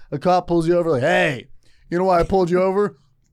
A cop pulls you over like, hey, you know why I pulled you over?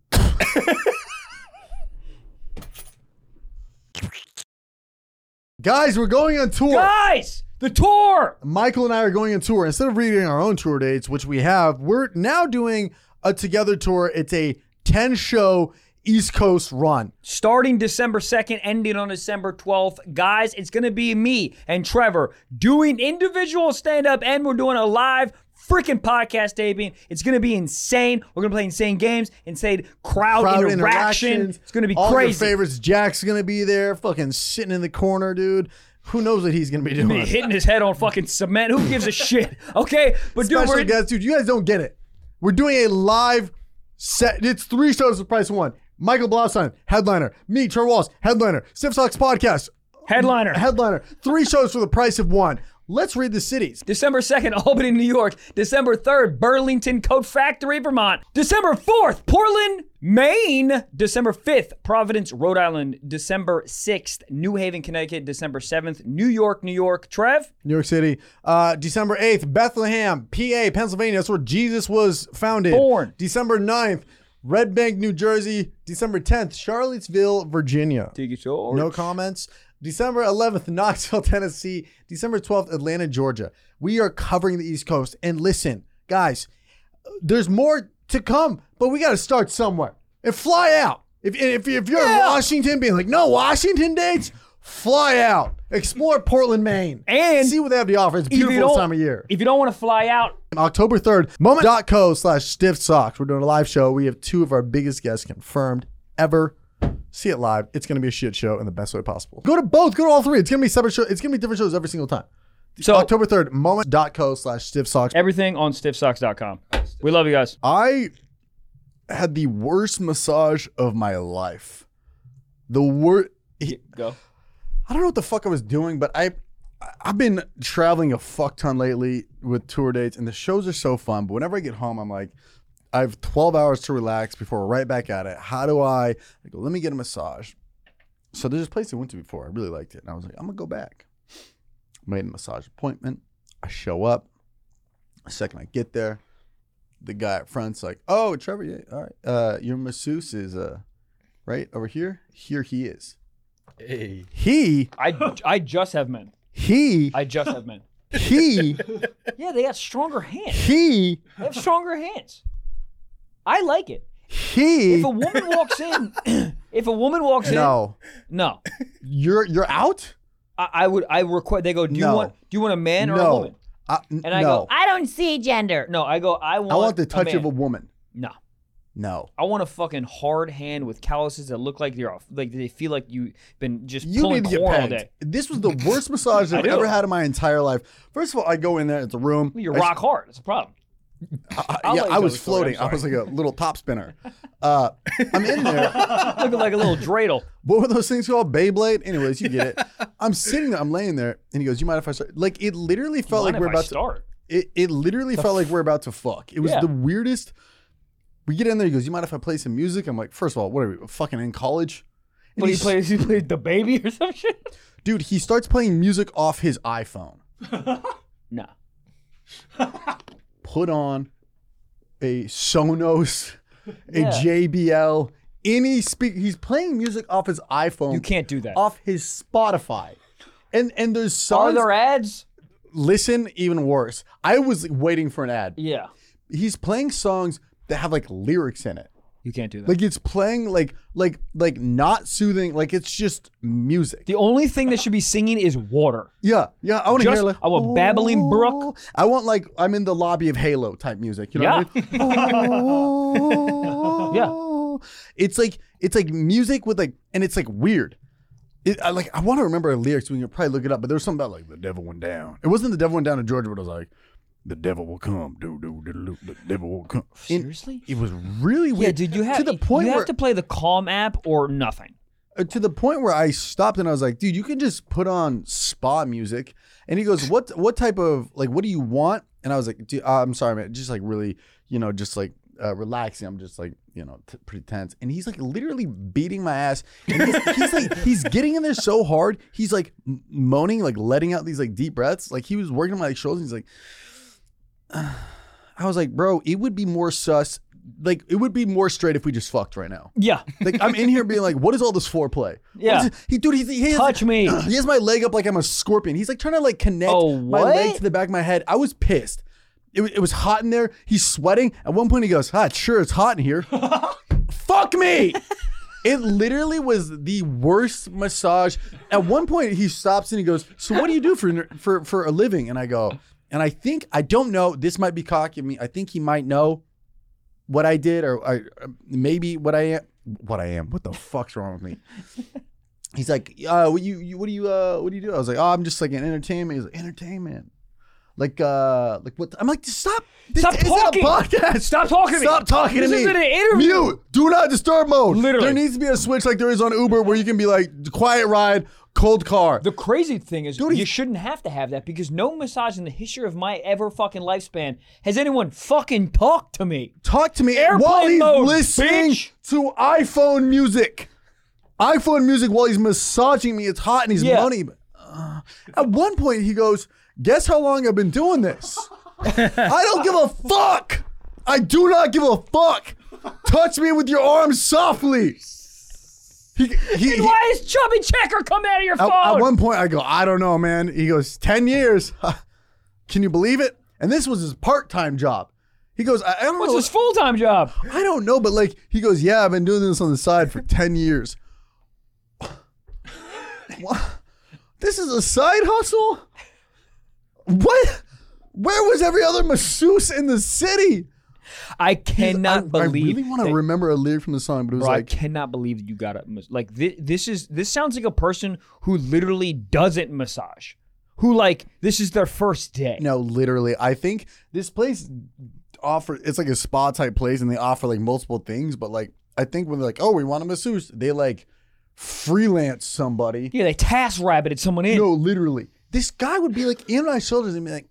Guys, we're going on tour. Guys, the tour. Michael and I are going on tour. Instead of reading our own tour dates, which we have, we're now doing a together tour. It's a 10-show East Coast run. Starting December 2nd, ending on December 12th. Guys, it's going to be me and Trevor doing individual stand-up, and we're doing a live freaking podcast taping. It's going to be insane. We're going to play insane games, insane crowd interaction. It's going to be all crazy. Your favorites. Jack's going to be there, fucking sitting in the corner, dude. Who knows what he's going to be doing? Hitting his head on fucking cement. Who gives a shit? Okay? But Especially dude, guys, you guys don't get it. We're doing a live set. It's 3 shows for the price of 1. Michael Blaustein, headliner. Me, Trevor Wallace, headliner. Stiff Socks Podcast. Headliner. 3 shows for the price of 1. Let's read the cities. December 2nd, Albany, New York. December 3rd, Burlington Coat Factory, Vermont. December 4th, Portland, Maine. December 5th, Providence, Rhode Island. December 6th, New Haven, Connecticut. December 7th, New York. Trev? New York City. December 8th, Bethlehem, PA, Pennsylvania. That's where Jesus was founded. Born. December 9th, Red Bank, New Jersey. December 10th, Charlottesville, Virginia. No comments. December 11th, Knoxville, Tennessee. December 12th, Atlanta, Georgia. We are covering the East Coast. And listen, guys, there's more to come, but we got to start somewhere and fly out. If you're in Washington, being like, no Washington dates, fly out. Explore Portland, Maine. And see what they have to offer. It's beautiful this time of year. If you don't want to fly out, October 3rd, moment.co/stiff socks. We're doing a live show. We have 2 of our biggest guests confirmed ever. See it live. It's going to be a shit show in the best way possible. Go to both. Go to all 3. It's going to be separate shows. It's going to be different shows every single time. So October 3rd, moment.co/stiff socks. Everything on stiffsocks.com. We love you guys. I had the worst massage of my life. The worst. Go. I don't know what the fuck I was doing, but I've been traveling a fuck ton lately with tour dates, and the shows are so fun. But whenever I get home, I'm like, I have 12 hours to relax before we're right back at it. How do I go, let me get a massage. So there's this place I went to before. I really liked it. And I was like, I'm going to go back. Made a massage appointment. I show up. The second I get there, the guy up front's like, oh, Trevor, yeah, all right. Your masseuse is right over here. Here he is. Hey. I just have men. Yeah, they got stronger hands. They have stronger hands. I like it. If a woman walks in, no. You're out? I request. They go, do you want a man or a woman? And I go, I don't see gender. No, I go, I want the touch of a woman. No. I want a fucking hard hand with calluses that look like they feel like you've been just pulling corn all day. This was the worst massage I've ever had in my entire life. First of all, I go in there, it's a room. You're rock hard. It's a problem. I was floating. I was like a little top spinner. I'm in there. Looking like a little dreidel. What were those things called? Beyblade? Anyways, you get it. I'm sitting there. I'm laying there. And he goes, you mind if I start? Like, it literally felt like we're about to start. It literally felt like we're about to fuck. It was the weirdest. We get in there. He goes, you mind if I play some music? I'm like, first of all, what are we, fucking in college? And he played The Baby or some shit? Dude, he starts playing music off his iPhone. No. Put on a Sonos, a JBL, any speaker. He's playing music off his iPhone. You can't do that. Off his Spotify. And there's songs. Are there ads? Listen, even worse. I was waiting for an ad. Yeah. He's playing songs that have like lyrics in it. You can't do that. Like it's playing like not soothing. Like it's just music. The only thing that should be singing is water. Yeah. I want to hear like, I want babbling brook. I want like I'm in the lobby of Halo type music. You know what I mean? Yeah. It's like music with like, and it's like weird. I want to remember the lyrics. We can probably look it up, but there was something about like the devil went down. It wasn't the devil went down to Georgia, but it was like, the devil will come. The devil will come. Seriously? It was really weird. Yeah, dude, you have to play the Calm app or nothing. To the point where I stopped and I was like, dude, you can just put on spa music. And he goes, what type of, like, what do you want? And I was like, dude, I'm sorry, man. Just like really, just like relaxing. I'm just like, pretty tense. And he's like literally beating my ass. And he's like, he's getting in there so hard. He's like moaning, like letting out these like deep breaths. Like he was working on my shoulders. He's like, I was like, bro, it would be more sus. Like, it would be more straight if we just fucked right now. Yeah. Like, I'm in here being like, what is all this foreplay? Yeah. He has, Touch me. He has my leg up like I'm a scorpion. He's like trying to like connect my leg to the back of my head. I was pissed. It was hot in there. He's sweating. At one point he goes, sure, it's hot in here. Fuck me. It literally was the worst massage. At one point he stops and he goes, so what do you do for a living? And I go, and I don't know, this might be cocky of me. I think he might know what I did or maybe what I am. What the fuck's wrong with me? He's like, what do you do? I was like, I'm just like an entertainment. He's like, entertainment. Like what? I'm like, stop talking. A podcast. Stop talking to me. Stop talking to me. This isn't an interview. Mute. Do not disturb mode. Literally. There needs to be a switch like there is on Uber where you can be like, quiet ride, cold car. The crazy thing is, you shouldn't have to have that because no massage in the history of my ever fucking lifespan has anyone fucking talked to me. Talk to me Airplane while he's mode, listening bitch. to iPhone music. iPhone music while he's massaging me. It's hot and he's moaning. At one point he goes, guess how long I've been doing this? I don't give a fuck. I do not give a fuck. Touch me with your arms softly. Why is Chubby Checker coming out of your phone? At one point I go, I don't know, man. He goes, 10 years. Can you believe it? And this was his part-time job. He goes, I don't know. What's his full-time job? I don't know, but like, he goes, yeah, I've been doing this on the side for 10 years. What? This is a side hustle? What? Where was every other masseuse in the city? I cannot believe. I really want to remember a lyric from the song, but it was I cannot believe that you got like this sounds like a person who literally doesn't massage. Who like this is their first day. No, literally. I think this place it's like a spa type place and they offer like multiple things, but like I think when they're like, oh, we want a masseuse, they like freelance somebody. Yeah, they task rabbited someone in. No, literally. This guy would be like in my shoulders and be like,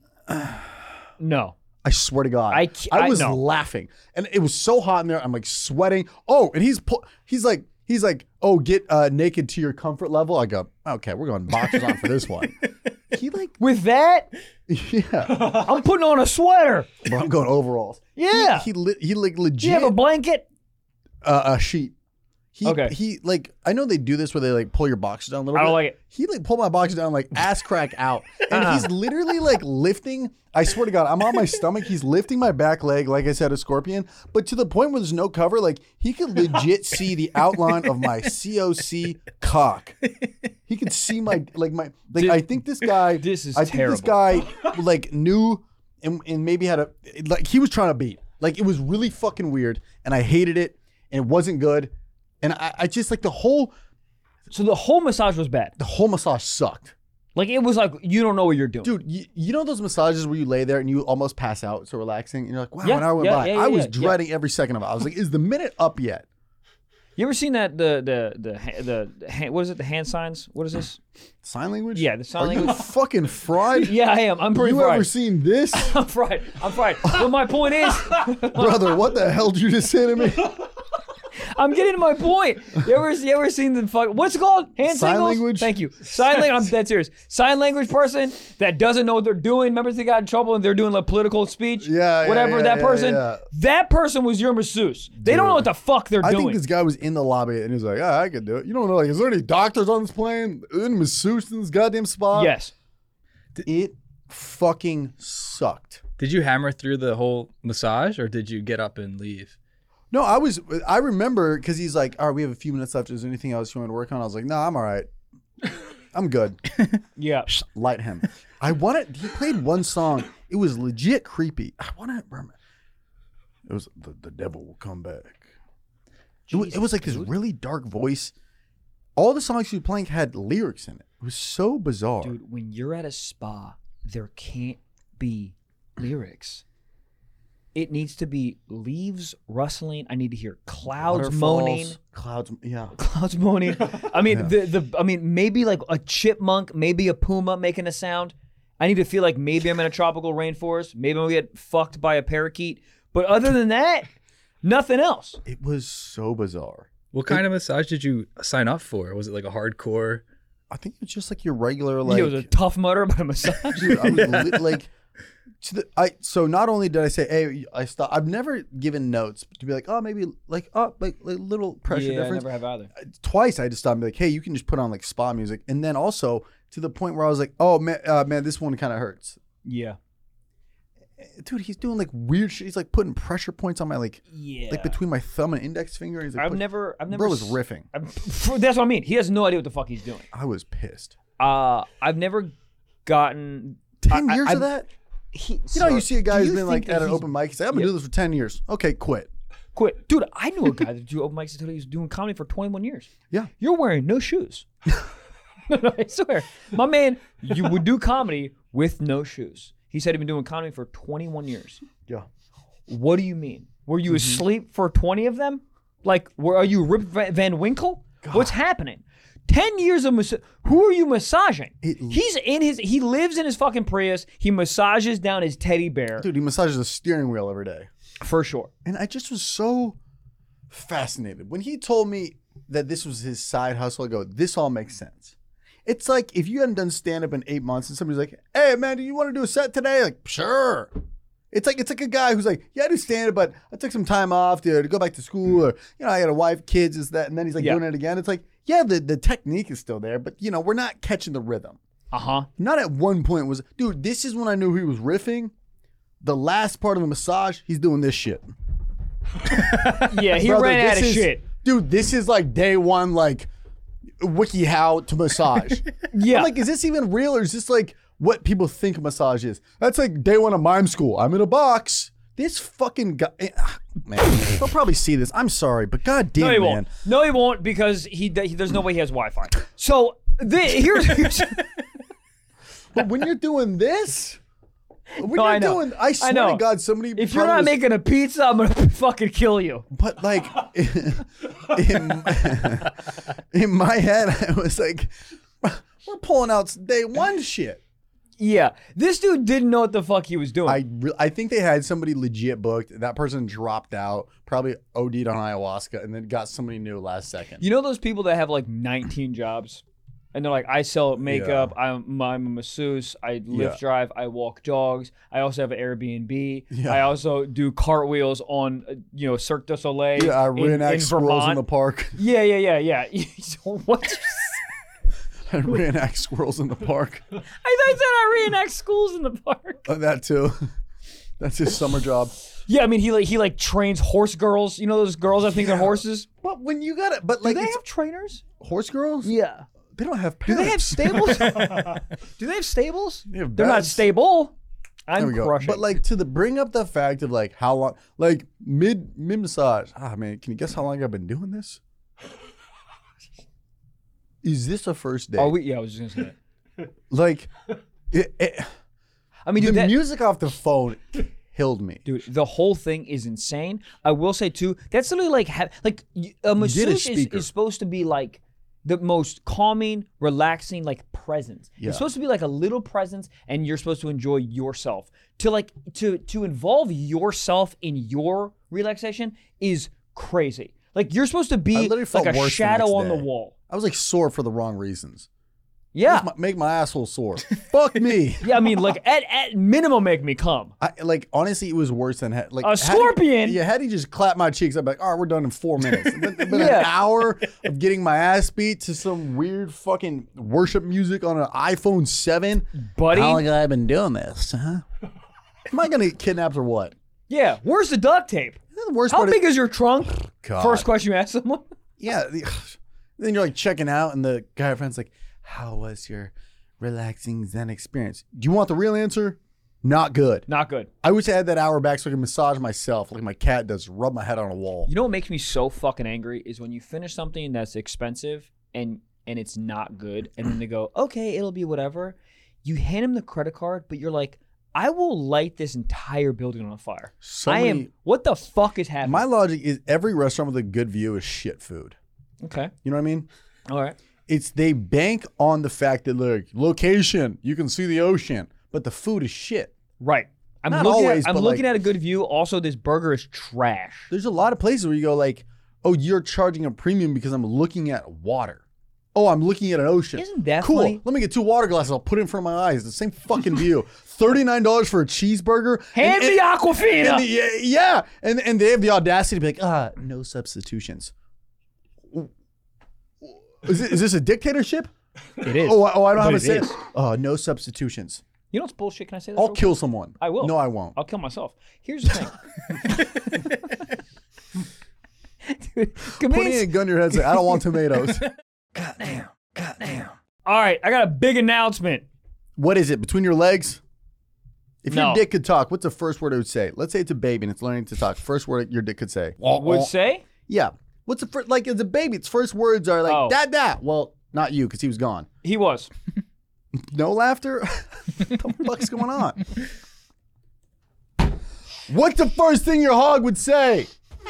no. I swear to God. I was laughing. And it was so hot in there. I'm like sweating. Oh, and he's like, oh, get naked to your comfort level. I go, okay, we're going boxers on for this one. He like with that? Yeah. I'm putting on a sweater. Bro, I'm going overalls. Yeah. He like legit. Do you have a blanket? A sheet. Okay. He like, I know they do this where they like pull your boxers down a little bit. I don't like it. He like pulled my boxers down like ass crack out. And he's literally like lifting, I swear to God, I'm on my stomach. He's lifting my back leg, like I said, a scorpion. But to the point where there's no cover, like he could legit see the outline of my COC cock. He could see my, I think this guy, this is I terrible. think this guy like knew and maybe had like he was trying to beat. Like it was really fucking weird. And I hated it. And it wasn't good. And I just like the whole massage was bad. The whole massage sucked. Like it was like you don't know what you're doing. Dude, you know those massages where you lay there and you almost pass out, so relaxing? And you're like, wow, Yeah, an hour went yeah, by. yeah, I was yeah. dreading every second of it. I was like, is the minute up yet? You ever seen that what is it? The hand signs? What is this? Sign language? Yeah, the sign Are language. you fucking fried? Yeah, I am. I'm pretty You fried. ever seen this? I'm fried. But my point is, Brother, what the hell did you just say to me? I'm getting to my point. You ever seen the fuck? What's it called? Hand Sign signals? language? Thank you. Sign language. I'm dead serious. Sign language person that doesn't know what they're doing. Remember they got in trouble and they're doing like political speech. Yeah, Whatever. yeah, that yeah, person. yeah. That person was your masseuse. They don't know what the fuck they're I doing. think this guy was in the lobby and he was like, I could do it. You don't know, like, is there any doctors on this plane? Any masseuse in this goddamn spa? Yes. It fucking sucked. Did you hammer through the whole massage or did you get up and leave? No, I remember because he's like, all right, we have a few minutes left. Is there anything else you want to work on? I was like, no, I'm all right. I'm good. Yeah. Light him. He played one song. It was legit creepy. I want to remember. It was the devil will come back. It was like this really dark voice. All the songs he was playing had lyrics in it. It was so bizarre. Dude, when you're at a spa, there can't be lyrics. It needs to be leaves rustling. I need to hear clouds moaning. Clouds, yeah. Clouds moaning. I mean, maybe like a chipmunk, maybe a puma making a sound. I need to feel like maybe I'm in a tropical rainforest. Maybe I'm gonna get fucked by a parakeet. But other than that, nothing else. It was so bizarre. What kind of massage did you sign up for? Was it like a hardcore? I think it's just like your regular, like. It was a Tough Mudder, but a massage. Dude, I was So not only did I say, hey, I stop. I've never given notes to be like, oh, maybe like little pressure Yeah, I difference. never have either. Twice I just stopped and be like, hey, you can just put on like spa music, and then also to the point where I was like, oh man, this one kind of hurts. Yeah. Dude, he's doing like weird shit. He's like putting pressure points on my like between my thumb and index finger. He's like, I've never. bro was riffing. That's what I mean. He has no idea what the fuck he's doing. I was pissed. I've never gotten 10 years of that. You you see a guy who's been like at an open mic. He's like, I'm gonna do this for 10 years. Okay, quit. Dude, I knew a guy that do open mics until he was doing comedy for 21 years. Yeah. You're wearing no shoes. No, I swear. My man, you would do comedy with no shoes. He said he'd been doing comedy for 21 years. Yeah. What do you mean? Were you asleep for 20 of them? Like, are you Rip Van Winkle? God. What's happening? 10 years of who are you massaging? He lives in his fucking Prius. He massages down his teddy bear. Dude, he massages the steering wheel every day. For sure. And I just was so fascinated. When he told me that this was his side hustle, I go, this all makes sense. It's like if you hadn't done stand-up in 8 months and somebody's like, hey, man, do you want to do a set today? Like, sure. It's like a guy who's like, yeah, I do stand-up, but I took some time off to go back to school, or, I got a wife, kids, is that, and then he's like doing it again. It's like, yeah, the technique is still there, but, we're not catching the rhythm. Uh-huh. Not at one point was, dude, this is when I knew he was riffing. The last part of the massage, he's doing this shit. Yeah, he ran out of shit. Dude, this is like day one, like, WikiHow to massage. Yeah. I'm like, is this even real, or is this like what people think a massage is? That's like day one of mime school. I'm in a box. This fucking guy, man, he'll probably see this. I'm sorry, but goddamn, no, he man. won't. No, he won't, because there's no way he has Wi-Fi. So here's But when you're doing this, I know. I swear to God, somebody. If you're not making a pizza, I'm gonna fucking kill you. But like, in my head, I was like, we're pulling out day one shit. Yeah, this dude didn't know what the fuck he was doing. I think they had somebody legit booked. That person dropped out, probably OD'd on ayahuasca, and then got somebody new last second. You know those people that have like 19 jobs? And they're like, I sell makeup, I'm a masseuse, I Lyft drive, I walk dogs, I also have an Airbnb, I also do cartwheels on, Cirque du Soleil. Yeah, I reenact in squirrels Vermont. in the park. Yeah. So what? I reenact squirrels in the park. I thought you said I reenact schools in the park. That too. That's his summer job. Yeah, I mean, he trains horse girls. You know those girls that think they're horses? But when you got it, but Do like, they have trainers? horse girls? Yeah. They don't have Do parents. they have stables? Do they have stables? They have They're not beds. stable. There I'm we go. crushing. But like bring up the fact of like how long, like mid massage. Man, can you guess how long I've been doing this? Is this a first date? Are we? Yeah, I was just gonna say that. Like, I mean, the dude, music off the phone killed me. dude, the whole thing is insane. I will say too, that's literally like a masseuse is supposed to be like the most calming, relaxing, like presence. Yeah. It's supposed to be like a little presence, and you're supposed to enjoy yourself. To involve yourself in your relaxation is crazy. Like you're supposed to be literally felt like a worse the shadow next on the day. wall. I was like sore for the wrong reasons. Yeah. Make my asshole sore. Fuck me. Yeah, I mean, like at minimum, make me come. Honestly, it was worse than like A scorpion? Had he just clapped my cheeks, I'd be like, all right, we're done in 4 minutes. It's been Yeah. an hour of getting my ass beat to some weird fucking worship music on an iPhone 7. Buddy. How long have I been doing this? Huh? Am I gonna get kidnapped or what? Yeah, where's the duct tape? The worst How part big is your trunk? God. First question you ask someone. Yeah. Then you're like checking out, and the guy friend's like, how was your relaxing Zen experience? Do you want the real answer? Not good. Not good. I wish I had that hour back so I could massage myself like my cat does, rub my head on a wall. You know what makes me so fucking angry is when you finish something that's expensive and it's not good, and then they go, okay, it'll be whatever. You hand them the credit card, but you're like, I will light this entire building on fire. What the fuck is happening? My logic is every restaurant with a good view is shit food. Okay. You know what I mean? All right. It's they bank on the fact that look, location, you can see the ocean, but the food is shit. Right. I'm Not looking always, I'm but, looking like- at a good view. Also, this burger is trash. There's a lot of places where you go like, oh, you're charging a premium because I'm looking at water. Oh, I'm looking at an ocean. Isn't that cool? funny? Let me get 2 water glasses. I'll put it in front of my eyes. The same fucking view. $39 for a cheeseburger. Hand me Aquafina. And they have the audacity to be like, no substitutions. Is this a dictatorship? It is. Oh, I don't have But a it say. is. No substitutions. You know what's bullshit? Can I say that? I'll real kill someone. I will. No, I won't. I'll kill myself. Here's the thing. Dude, Putting comedians- a gun to your head and say, I don't want tomatoes. Goddamn. All right, I got a big announcement. What is it? Between your legs? If No. your dick could talk, what's the first word it would say? Let's say it's a baby and it's learning to talk. First word your dick could say. Would say? Yeah. What's the first, like, as a baby, its first words are like, Oh. dad. Well, not you, because he was gone. He was. No laughter? What the fuck's going on? What's the first thing your hog would say?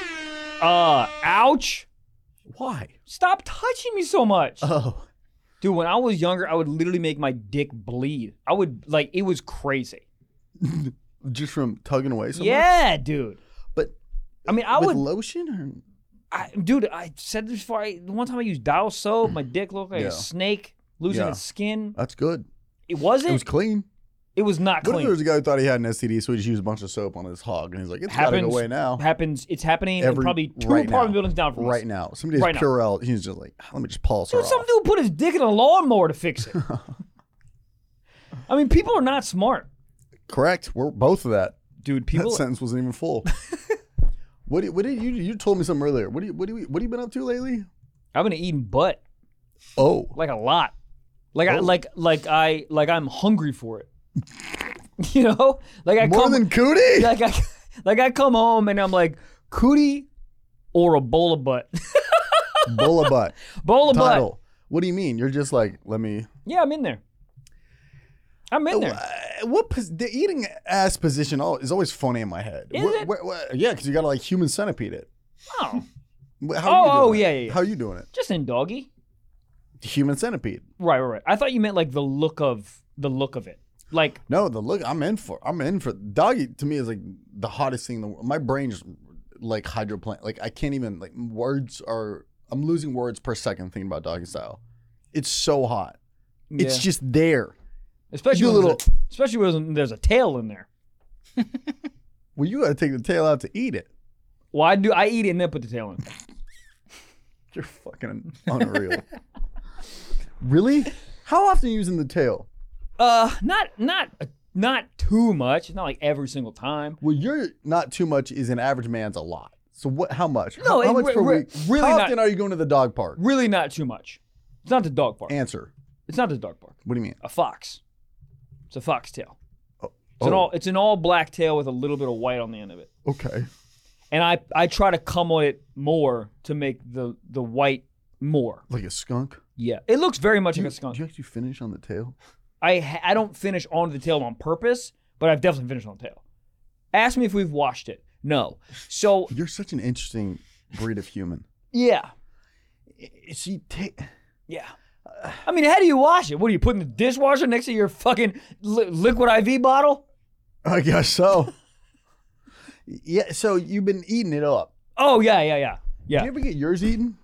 Ouch. Why? Stop touching me so much. Oh. Dude, when I was younger, I would literally make my dick bleed. I would, like, it was crazy. Just from tugging away so much? Yeah, dude. But I mean, I with would, lotion? dude, I said this before. The one time I used Dial soap, my dick looked like Yeah. a snake losing Yeah. its skin. That's good. It wasn't. It was clean. It was not What if clean. there was a guy who thought he had an STD, so he just used a bunch of soap on his hog, and he's like, it's got to go away now. It's happening in probably 2 right apartment now. buildings down from us. Right now. Somebody's Right now. Purell, he's just like, let me just pulse her Dude, some off. dude put his dick in a lawnmower to fix it. I mean, people are not smart. Correct. We're both of that. Dude, That people. sentence wasn't even full. What did you told me something earlier. What have you been up to lately? I've been eating butt Oh. like a lot. Like Oh. I'm hungry for it. You know, like I More come than cootie? like I come home and I'm like cootie or a bowl of butt. Bowl of butt. Bowl of butt. Title. What do you mean? You're just like, let me. Yeah, I'm in there. I'm in there. The eating ass position is always funny in my head. Is it? Yeah, because you got to like human centipede it. Oh, How are you doing it? yeah. How are you doing it? just in doggy. Human centipede. Right. I thought you meant like the look of it. Like, No, the look I'm in for doggy to me is like the hottest thing in the world. My brain just like hydroplane. Like I can't even like I'm losing words per second thinking about doggy style. It's so hot. It's yeah. just there. especially you when little- there's a tail in there. Well, you got to take the tail out to eat it. Well, I eat it and then put the tail in. You're fucking unreal. Really? How often are you using the tail? Not too much. It's not like every single time. Well, you're not too much is an average man's a lot. So what? How much? No, how much per week? really how not- often are you going to the dog park? Really not too much. It's not the dog park. Answer. It's not the dog park. What do you mean? A fox. It's a foxtail. Oh, It's an all black tail with a little bit of white on the end of it. okay. And I try to come on it more to make the white more. Like a skunk. Yeah. It looks very much like a Do skunk. you actually finish on the tail? I don't finish onto the tail on purpose, but I've definitely finished on the tail. Ask me if we've washed it. No. So, You're such an interesting breed of human. yeah. See, Yeah. I mean, how do you wash it? What are you putting in the dishwasher next to your fucking liquid IV bottle? I guess so. Yeah. So you've been eating it up. Oh, yeah. Do you ever get yours eaten?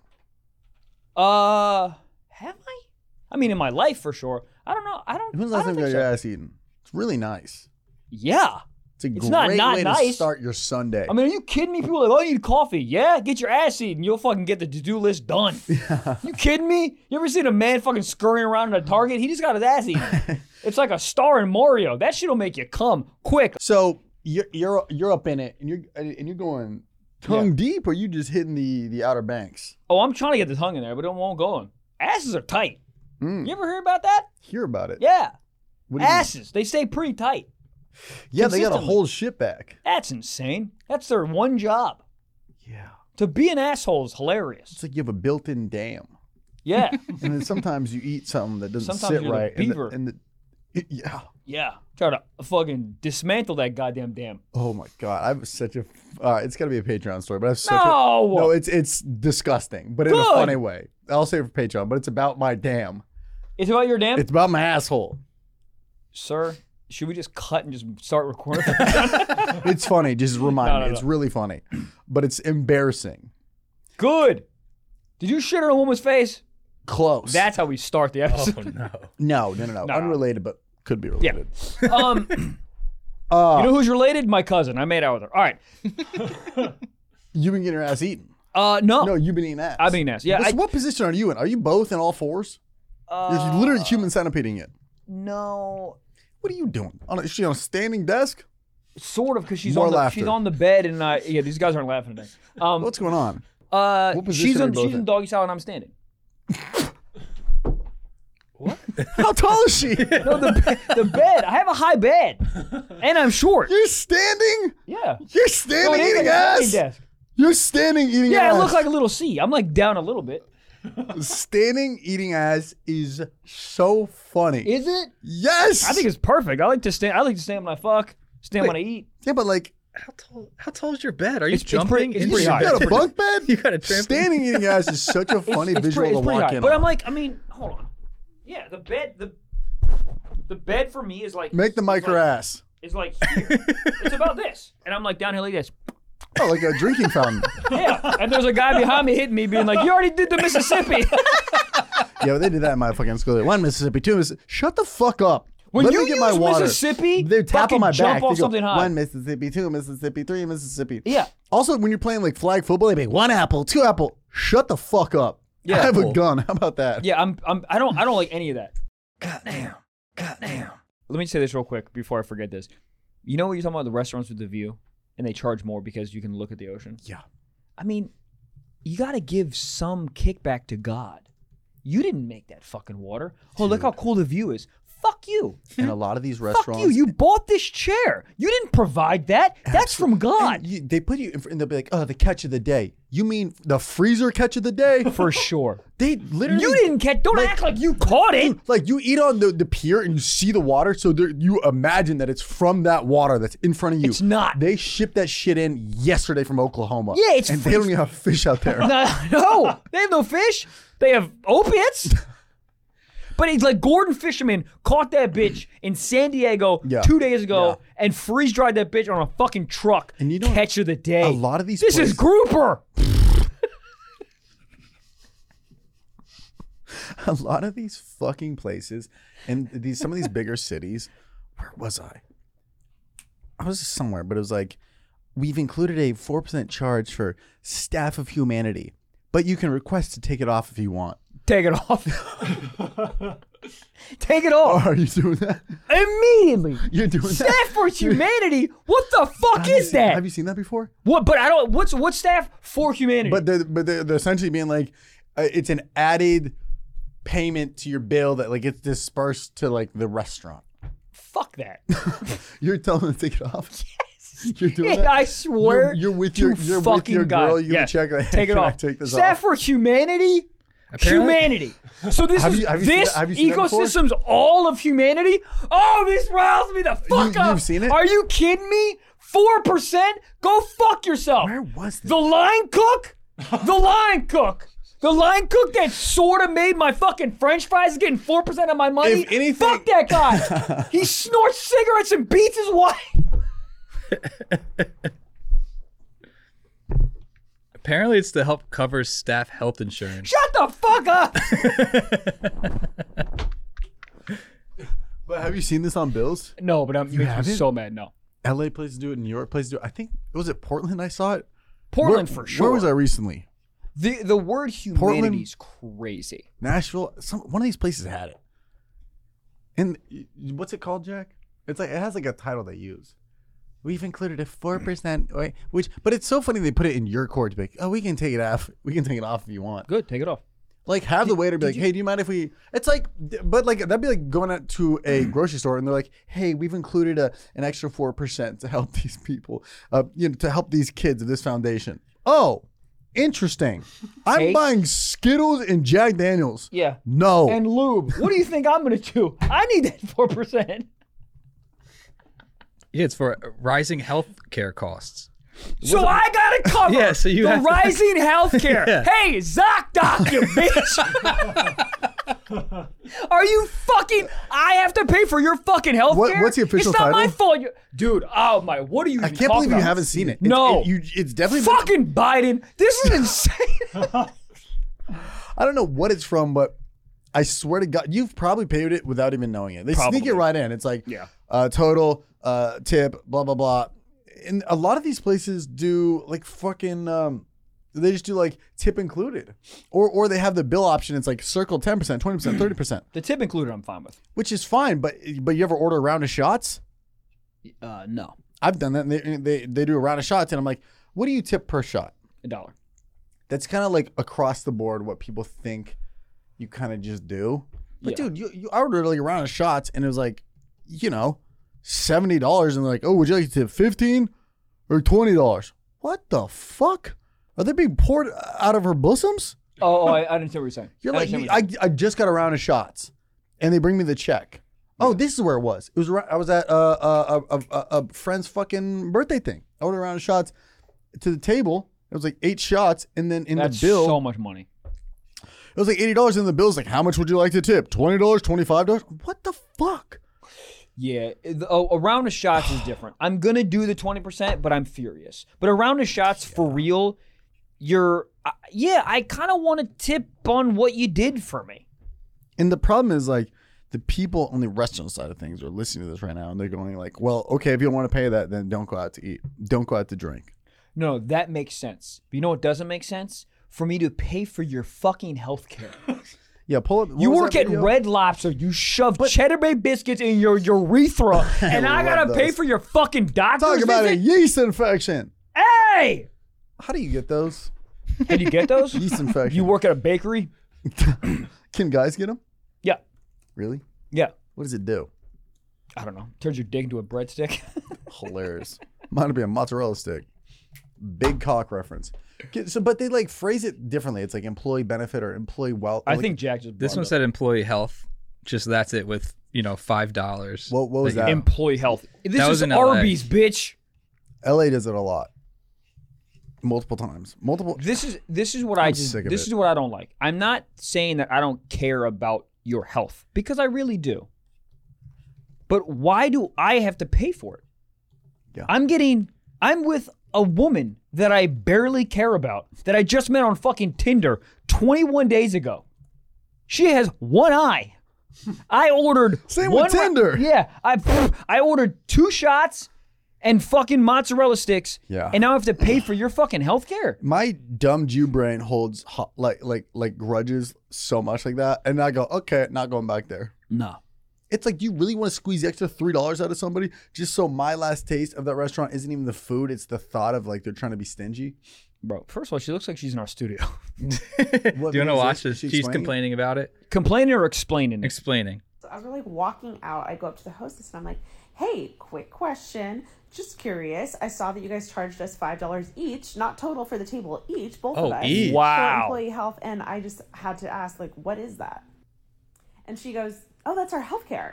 Have I? I mean, in my life for sure. I don't know. When's the last time you got your ass eaten? It's really nice. Yeah. It's a It's great not way to nice. start your Sunday. I mean, are you kidding me? People are like, oh, you need coffee. Yeah, get your ass eaten. You'll fucking get the to-do list done. You kidding me? You ever seen a man fucking scurrying around at a Target? He just got his ass eaten. It's like a star in Mario. That shit'll make you come quick. So you're up in it and you're going tongue deep, or you just hitting the Outer Banks? Oh, I'm trying to get the tongue in there, but it won't go in. Asses are tight. Mm. You ever hear about that? Hear about it? Yeah. What do you mean? Asses. They stay pretty tight. Yeah, they got to consistently. hold shit back. That's insane. That's their one job. Yeah. To be an asshole is hilarious. It's like you have a built-in dam, Yeah. and then sometimes you eat something that doesn't Sometimes sit you're the right. beaver. Yeah. Yeah. Try to fucking dismantle that goddamn dam. Oh my god, I have such a. It's got to be a Patreon story, but I have such No! a. No, it's disgusting, but in a Good. funny way. I'll say it for Patreon, but it's about my dam. It's about your dam? It's about my asshole. Sir, should we just cut and just start recording? It's funny. Just remind No, me. It's really funny, but it's embarrassing. Good. Did you shit on a woman's face? Close. That's how we start the episode. No. No. Unrelated, but could be related. You know who's related? My cousin. I made out with her. All right. You've been getting your ass eaten. No. No, you've been eating ass. I've been eating ass. Yeah. What position are you in? Are you both in all fours? You're literally human centipeding it. No. What are you doing? Is she on a standing desk? Sort of, because she's More on the laughter. she's on the bed, and yeah, these guys aren't laughing today. What's going on? What position she's are you both in in? doggy style, and I'm standing. How tall is she? No, the bed. I have a high bed, and I'm short. You're standing? Yeah. You're So standing it is eating like a ass? standing desk. You're standing eating Yeah, ass. I look like a little C. I'm like down a little bit. Standing eating ass is so funny. Is it? Yes. I think it's perfect. I like to stand when I fuck, stand when I eat. Yeah, but like, How tall is your bed? Are you It's jumping? pretty you high. got a bunk bed? You got a trampoline? Standing eating ass is such a funny visual to walk in But on. I'm like, hold on. Yeah, the bed for me is like Make the mic her ass. Is like here. It's about this, and I'm like down here like this. Oh, like a drinking fountain. Yeah, and there's a guy behind me hitting me, being like, "You already did the Mississippi." Yeah, but they did that in my fucking school. One Mississippi, two Mississippi. Shut the fuck up. When Let you me get my use water. Mississippi, They tap fucking on my jump back. off They go, something high. One Mississippi, two Mississippi, three Mississippi. Yeah. Also, when you're playing like flag football, they be one apple, two apple. Shut the fuck up. Yeah, I have a cool. gun. How about that? Yeah, I don't like any of that. Goddamn. Let me say this real quick before I forget this. You know what you're talking about, the restaurants with the view, and they charge more because you can look at the ocean? Yeah. I mean, you got to give some kickback to God. You didn't make that fucking water. Oh, look how cool the view is. Fuck you. And a lot of these Fuck restaurants. you. You bought this chair. You didn't provide that. That's from God. And they put you in, and they'll be like, oh, the catch of the day. You mean the freezer catch of the day? For sure. They literally. You didn't catch. Don't act like you caught it. Like you eat on the pier and you see the water, so you imagine that it's from that water that's in front of you. It's not. They shipped that shit in yesterday from Oklahoma. Yeah, it's and they don't even have fish out there. No, they have no fish. They have opiates. But it's like Gordon Fisherman caught that bitch in San Diego 2 days ago and freeze dried that bitch on a fucking truck. And you know, catch of the day. a lot of these This places- is grouper. A lot of these fucking places and some of these bigger cities. Where was I? I was somewhere, but it was like, we've included a 4% charge for staff of humanity, but you can request to take it off if you want. Take it off. Take it off. Are you doing that? Immediately. You're doing that? Staff for humanity? What the fuck is that? Have you seen that before? What? But I don't. What's staff for humanity? But they're essentially being like, it's an added payment to your bill that like gets dispersed to like the restaurant. fuck that. You're telling them to take it off? Yes. You're doing Yeah, that? I swear. You're with to your fucking girl. God. You Yeah. check. Like, Take it can I off. take this Staff off? for humanity. Apparently- Humanity. So this Have is you seen this that before? ecosystem's all of humanity. Oh, this riles me the fuck up. You've seen it? Are you kidding me? 4%? Go fuck yourself. Where was this? The line cook? The line cook. The line cook that sort of made my fucking French fries is getting 4% of my money. If anything- Fuck that guy. He snorts cigarettes and beats his wife. Apparently, it's to help cover staff health insurance. Shut the fuck up. But have you seen this on bills? No, but I'm making me haven't? so mad. No. LA plays to do it. New York plays to do it. I think was it Portland? I saw it. Portland Where- for sure. Where was I recently? The word humanity is crazy. Nashville. One of these places had it. And what's it called, Jack? It's like it has like a title they use. We've included a 4%, but it's so funny they put it in your court to be like, oh, we can take it off. We can take it off if you want. Good, take it off. Like have the waiter be like, hey, do you mind if we? It's like, but like that'd be like going out to a grocery store and they're like, hey, we've included an extra 4% to help these people, to help these kids of this foundation. Oh, interesting. I'm Take- buying Skittles and Jack Daniels. Yeah. No. And lube. What do you think I'm gonna do? I need that 4%. Yeah, it's for rising health care costs. So I gotta cover Yeah, so you the have to- rising healthcare. Yeah. Hey, ZocDoc, you bitch. Are you fucking? I have to pay for your fucking healthcare. What's the official It's not my title? fault, dude. Oh my, what are you? I even can't talking believe you about? haven't seen it. No. It's definitely Fucking Biden. This is insane. I don't know what it's from, but I swear to God, you've probably paid it without even knowing it. They sneak it right in. It's like total tip, blah blah blah. And a lot of these places do like fucking. They just do like tip included, or they have the bill option. It's like circle 10%, 20%, 30%. The tip included, I'm fine with. Which is fine, but you ever order a round of shots? No. I've done that. And they do a round of shots, and I'm like, what do you tip per shot? $1. That's kind of like across the board what people think you kind of just do. But dude, you ordered like a round of shots, and it was like, $70, and they're like, oh, would you like to tip 15 or $20? What the fuck? Are they being poured out of her bosoms? I didn't see what you're saying. You're like, I just got a round of shots, and they bring me the check. Oh, this is where it was. It was. I was at a friend's fucking birthday thing. I ordered a round of shots to the table. It was like 8 shots, and then in That's the bill, so much money. it was like $80. And the bill's like, how much would you like to tip? $20, $25? What the fuck? Yeah, a round of shots is different. I'm gonna do the 20%, but I'm furious. But a round of shots for real. I kind of want to tip on what you did for me. And the problem is like the people on the restaurant side of things are listening to this right now, and they're going like, well, okay, if you don't want to pay that, then don't go out to eat. Don't go out to drink. No, that makes sense. But you know what doesn't make sense? For me to pay for your fucking health care. Yeah, pull up. You work at Red Lobster. You shove Cheddar Bay biscuits in your urethra, and I gotta pay for your fucking doctor's Talk about a visit? yeast infection. Hey! How do you get those? Can you get those? Yeast infection. You work at a bakery? Can guys get them? Yeah. Really? Yeah. What does it do? I don't know. Turns your dick into a breadstick. Hilarious. Might be a mozzarella stick. Big cock reference. So, but they like phrase it differently. It's like employee benefit or employee wealth. I think Jack just This one said employee health. Just that's it with, $5. What was that? employee health. This That is was in LA. Arby's, bitch. LA does it a lot. Multiple times. This is what I just sick of this it. is what I don't like. I'm not saying that I don't care about your health because I really do. But why do I have to pay for it? Yeah. I'm with a woman that I barely care about, that I just met on fucking Tinder 21 days ago. She has one eye. I ordered Same with Tinder. I ordered 2 shots and fucking mozzarella sticks. Yeah. And now I have to pay for your fucking healthcare. My dumb Jew brain holds like grudges so much like that, and I go, okay, not going back there. No. It's like, you really want to squeeze the extra $3 out of somebody just so my last taste of that restaurant isn't even the food, it's the thought of like they're trying to be stingy. Bro, first of all, she looks like she's in our studio. Do you want to watch this? She's complaining about it. Complaining or explaining? Explaining. So as we're like walking out, I go up to the hostess and I'm like, hey, quick question. Just curious. I saw that you guys charged us $5 each, not total for the table, each, both of us. Each. Wow. For employee health. And I just had to ask, like, what is that? And she goes, oh, that's our healthcare.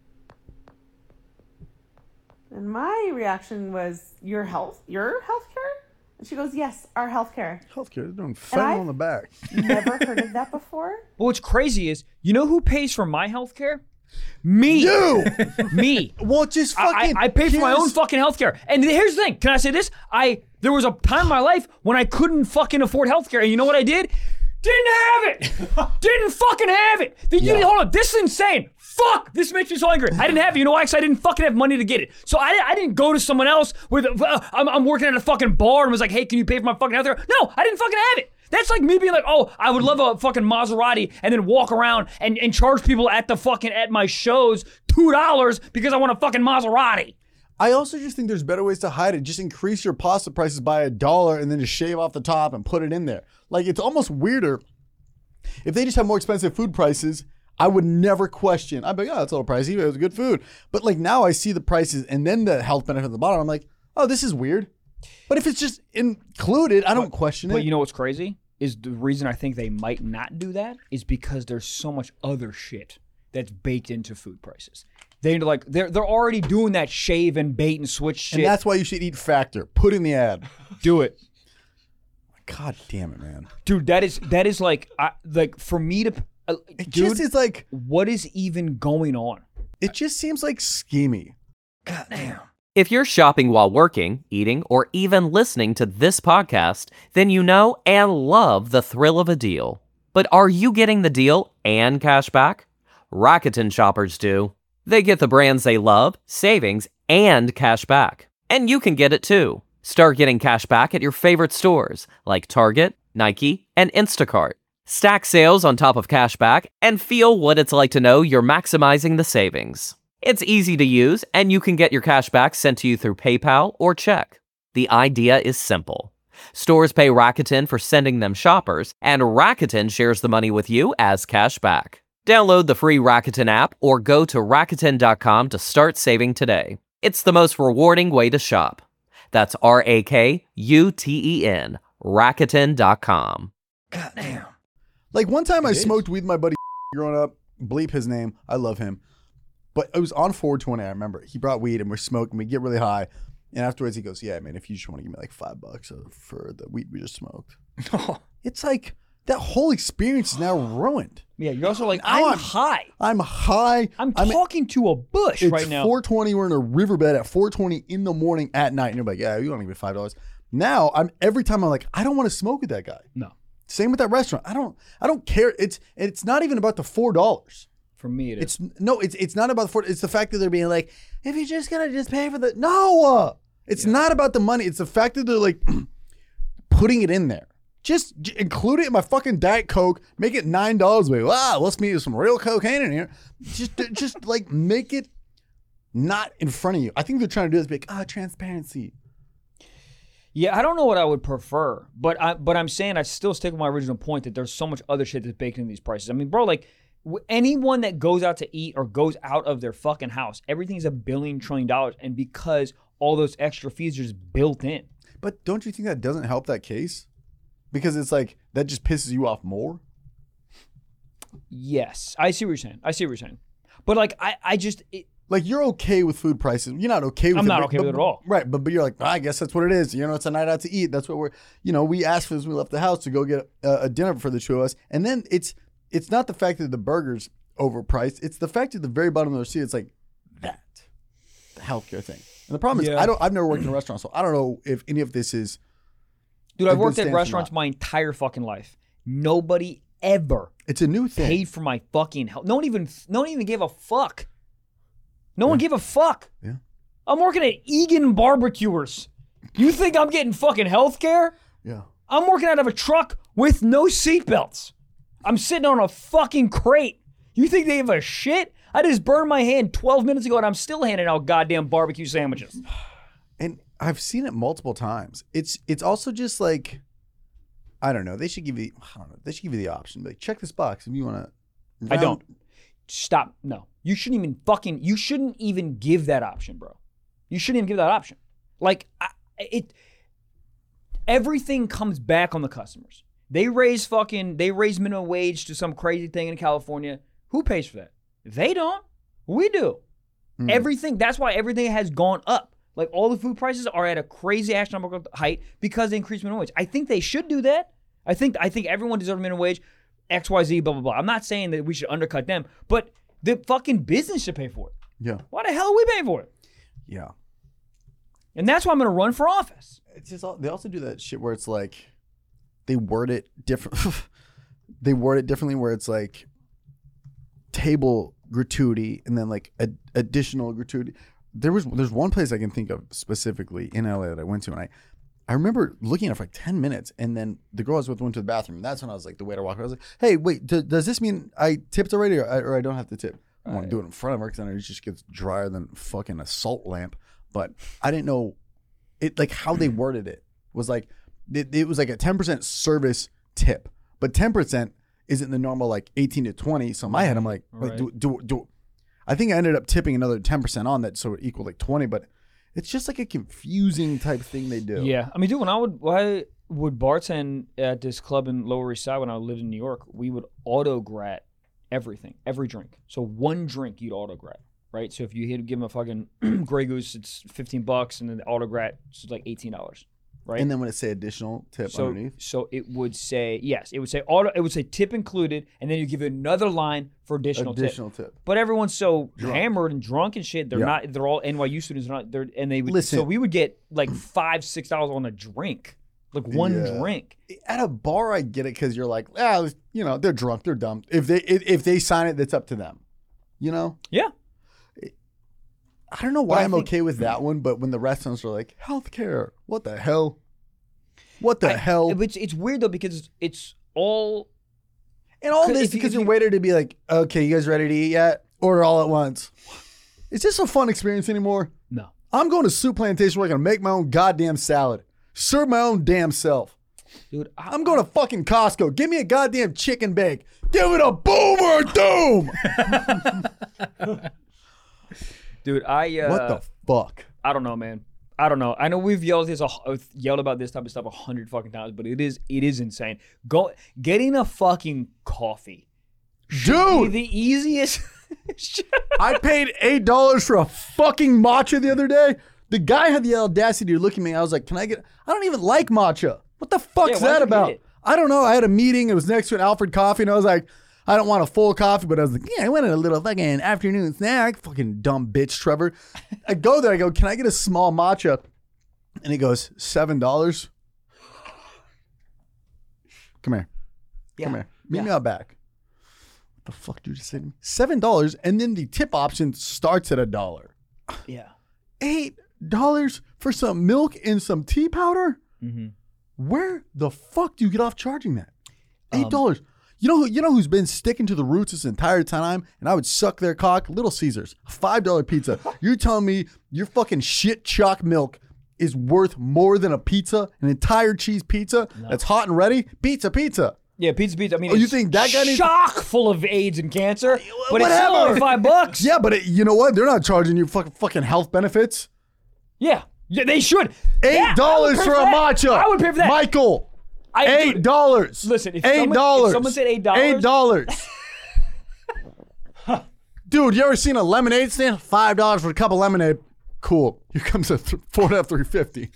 And my reaction was, your healthcare? And she goes, yes, our healthcare. Healthcare, they're doing fentanyl on the back. Never heard of that before. Well, what's crazy is, you know who pays for my healthcare? Me. You! Me. Well, just fucking. I pay for my own fucking healthcare. And here's the thing. Can I say this? There was a time in my life when I couldn't fucking afford healthcare. And you know what I did? Didn't have it. Didn't fucking have it. Hold on. This is insane. Fuck. This makes me so angry. I didn't have it. You know why? Because I didn't fucking have money to get it. So I didn't go to someone else with, I'm working at a fucking bar and was like, hey, can you pay for my fucking healthcare? No, I didn't fucking have it. That's like me being like, oh, I would love a fucking Maserati and then walk around and charge people at my shows $2 because I want a fucking Maserati. I also just think there's better ways to hide it. Just increase your pasta prices by $1 and then just shave off the top and put it in there. Like, it's almost weirder. If they just have more expensive food prices, I would never question. I'd be like, oh, it's a little pricey, but it was good food. But like now I see the prices and then the health benefit at the bottom. I'm like, oh, this is weird. But if it's just included, I don't question it. But you know what's crazy? Is the reason I think they might not do that is because there's so much other shit that's baked into food prices. They're already doing that shave and bait and switch shit. And that's why you should eat Factor. Put in the ad. Do it. God damn it, man. Dude, that is like for me to Just it's like, what is even going on? it just seems like schemy. God damn. If you're shopping while working, eating, or even listening to this podcast, then you know and love the thrill of a deal. But are you getting the deal and cash back? Rakuten shoppers do. They get the brands they love, savings, and cash back. And you can get it too. Start getting cash back at your favorite stores like Target, Nike, and Instacart. Stack sales on top of cash back and feel what it's like to know you're maximizing the savings. It's easy to use, and you can get your cash back sent to you through PayPal or check. The idea is simple. Stores pay Rakuten for sending them shoppers, and Rakuten shares the money with you as cash back. Download the free Rakuten app or go to Rakuten.com to start saving today. It's the most rewarding way to shop. That's Rakuten, Rakuten.com. Goddamn. Like one time I smoked weed with my buddy growing up. Bleep his name. I love him. But it was on 420, I remember. He brought weed and we're smoking. We get really high. And afterwards he goes, yeah, man, if you just want to give me like $5 for the weed we just smoked. It's like that whole experience is now ruined. Yeah, you're also like, Now I'm high. I'm high. I'm talking to a bush It's right now. 420. We're in a riverbed at 420 in the morning at night. And you're like, yeah, you don't give me $5. Now every time I'm like, I don't want to smoke with that guy. No. Same with that restaurant. I don't care. It's not even about the $4. For me, it is. It's not about the $4. It's the fact that they're being like, if you're just gonna just pay for the no. It's not about the money. It's the fact that they're like putting it in there. Just include it in my fucking Diet Coke. Make it $9. Like, wow, let's meet some real cocaine in here. Just like make it not in front of you. I think they're trying to do this. Be like, transparency. Yeah, I don't know what I would prefer, but I'm saying I still stick with my original point that there's so much other shit that's baked into these prices. I mean, bro, like anyone that goes out to eat or goes out of their fucking house, everything's $1 billion trillion, and because all those extra fees are just built in. But don't you think that doesn't help that case? Because it's like that just pisses you off more. Yes, I see what you're saying. But like I just. Like you're okay with food prices. You're not okay with it. I'm not okay with it at all. Right. But you're like, I guess that's what it is. You know, it's a night out to eat. That's what we asked for as we left the house to go get a dinner for the two of us. And then it's not the fact that the burger's overpriced. It's the fact at the very bottom of the receipt, it's like the healthcare thing. And the problem is I've never worked in a restaurant, so I don't know if any of this is. Dude, I've worked at restaurants my entire fucking life. Nobody ever. It's a new thing. Paid for my fucking health. No one even gave a fuck. No one gave a fuck. Yeah. I'm working at Egan Barbecuers. You think I'm getting fucking health care? Yeah. I'm working out of a truck with no seatbelts. I'm sitting on a fucking crate. You think they give a shit? I just burned my hand 12 minutes ago and I'm still handing out goddamn barbecue sandwiches. And I've seen it multiple times. It's also just like, I don't know. They should give you the option. Like, check this box if you want to. I don't. Stop. No. You shouldn't even give that option, bro. You shouldn't even give that option. Like, everything comes back on the customers. They raise minimum wage to some crazy thing in California. Who pays for that? They don't. We do. Everything. That's why everything has gone up. Like all the food prices are at a crazy astronomical height because they increased minimum wage. I think they should do that. I think everyone deserves minimum wage. XYZ, blah, blah, blah. I'm not saying that we should undercut them, but the fucking business should pay for it. Yeah. Why the hell are we paying for it? Yeah. And that's why I'm going to run for office. It's just they also do that shit where it's like they word it different. They word it differently where it's like table gratuity and then like additional gratuity. There's one place I can think of specifically in LA that I went to, and I remember looking at it for like 10 minutes, and then the girl I was with went to the bathroom, and that's when I was like, the waiter walked. I was like, hey, wait, does this mean I tipped already, or I don't have to tip? I want to do it in front of her because then it just gets drier than fucking a salt lamp. But I didn't know it, like how they worded it was like it was like a 10% service tip, but 10% isn't the normal like 18 to 20. So in my head, I'm like, wait, do I think I ended up tipping another 10% on that, so it equaled like 20, but. It's just like a confusing type thing they do. Yeah. I mean, dude, when I would bartend at this club in Lower East Side when I lived in New York, we would auto-grat everything, every drink. So one drink you'd auto-grat, right? So if you give them a fucking Grey Goose, it's $15, and then the auto-grat is like $18, right? And then when it say additional tip underneath? So it would say, yes, it would say tip included, and then you give it another line for additional tip. But everyone's so hammered and drunk and shit. They're all NYU students. So we would get like $5-6 on a drink. Like one Yeah. drink. At a bar, I get it because you're like, they're drunk, they're dumb. If they sign it, that's up to them. You know? Yeah. I don't know why I I'm think- okay with that one, but when the restaurants are like, healthcare, what the hell? What the hell? But it's weird though because it's all. And all 'cause this if you- because if you're you- waited to be like, okay, you guys ready to eat yet? Order all at once. Is this a fun experience anymore? No. I'm going to Soup Plantation where I can make my own goddamn salad. Serve my own damn self. Dude, I'm going to fucking Costco. Give me a goddamn chicken bake. Give it a boom or a doom. Dude, What the fuck? I don't know, man. I don't know. I know we've yelled about this type of stuff 100 fucking times, but it is insane. Getting a fucking coffee. Dude, The easiest. I paid $8 for a fucking matcha the other day. The guy had the audacity to look at me. I was like, I don't even like matcha. What the fuck's Yeah, why'd that you about? get it? I don't know. I had a meeting. It was next to an Alfred Coffee, and I was like, I don't want a full coffee, but I was like, yeah, I wanted a little fucking afternoon snack. Fucking dumb bitch, Trevor. I go there. I go, can I get a small matcha? And he goes, $7. Come here. Yeah. Come here. Meet me out back. What the fuck did you just say to me? $7, and then the tip option starts at $1. Yeah. $8 for some milk and some tea powder? Mm-hmm. Where the fuck do you get off charging that? $8. You know who's been sticking to the roots this entire time, and I would suck their cock? Little Caesars, $5 pizza. You're telling me your fucking shit chock milk is worth more than a pizza, an entire cheese pizza that's hot and ready? Pizza. Yeah, pizza. I mean, Oh, you it's think that guy needs- chock full of AIDS and cancer, but it's still Whatever. only $5. Yeah, but you know what? They're not charging you fucking health benefits. Yeah, they should. $8 for a matcha. I would pay for that. Michael. Dude, $8. Listen, if $8. someone said $8, $8. Dude, you ever seen a lemonade stand? $5 for a cup of lemonade. Cool. Here comes a 4.5 350.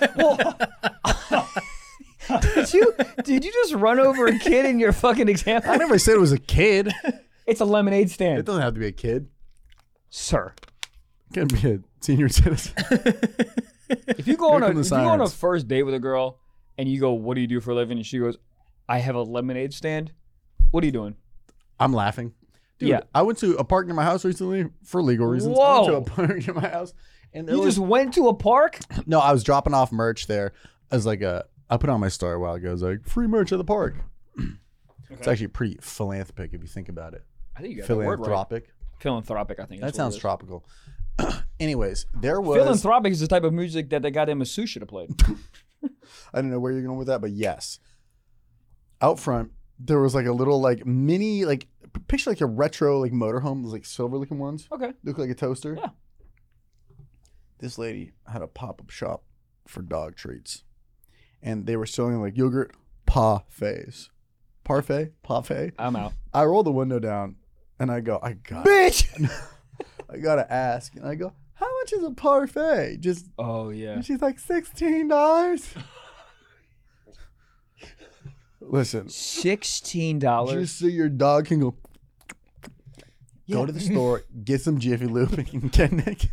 Did you just run over a kid in your fucking example? I never said it was a kid. It's a lemonade stand, It doesn't have to be a kid. sir. It can be a senior citizen. If you go on Here a come the sirens. first date with a girl and you go, "What do you do for a living?" and she goes, "I have a lemonade stand." What are you doing? I'm laughing. Dude, Yeah. I went to a park near my house recently for legal reasons. I Whoa. went to a park near my house. And You just went to a park? No, I was dropping off merch there as like I put on my story a while ago. It was like, free merch at the park. It's actually pretty philanthropic if you think about it. I think you got the word right. Philanthropic. Philanthropic, I think. That that's what sounds it is. tropical. Anyways, there was. Philanthropic is the type of music that goddamn masseuse should have played. I don't know where you're going with that, but yes. Out front, there was like a little like mini like picture like a retro like motorhome, those like silver looking ones. Okay. Look like a toaster. Yeah. This lady had a pop-up shop for dog treats. And they were selling like yogurt parfaits. Parfait? I'm out. I roll the window down and I go, I got Bitch! I gotta ask. And I go, how much is a parfait? Just Oh, yeah. and she's like, $16. Listen, $16. just so your dog can go Yeah. go to the store, get some Jiffy Lube, and get naked.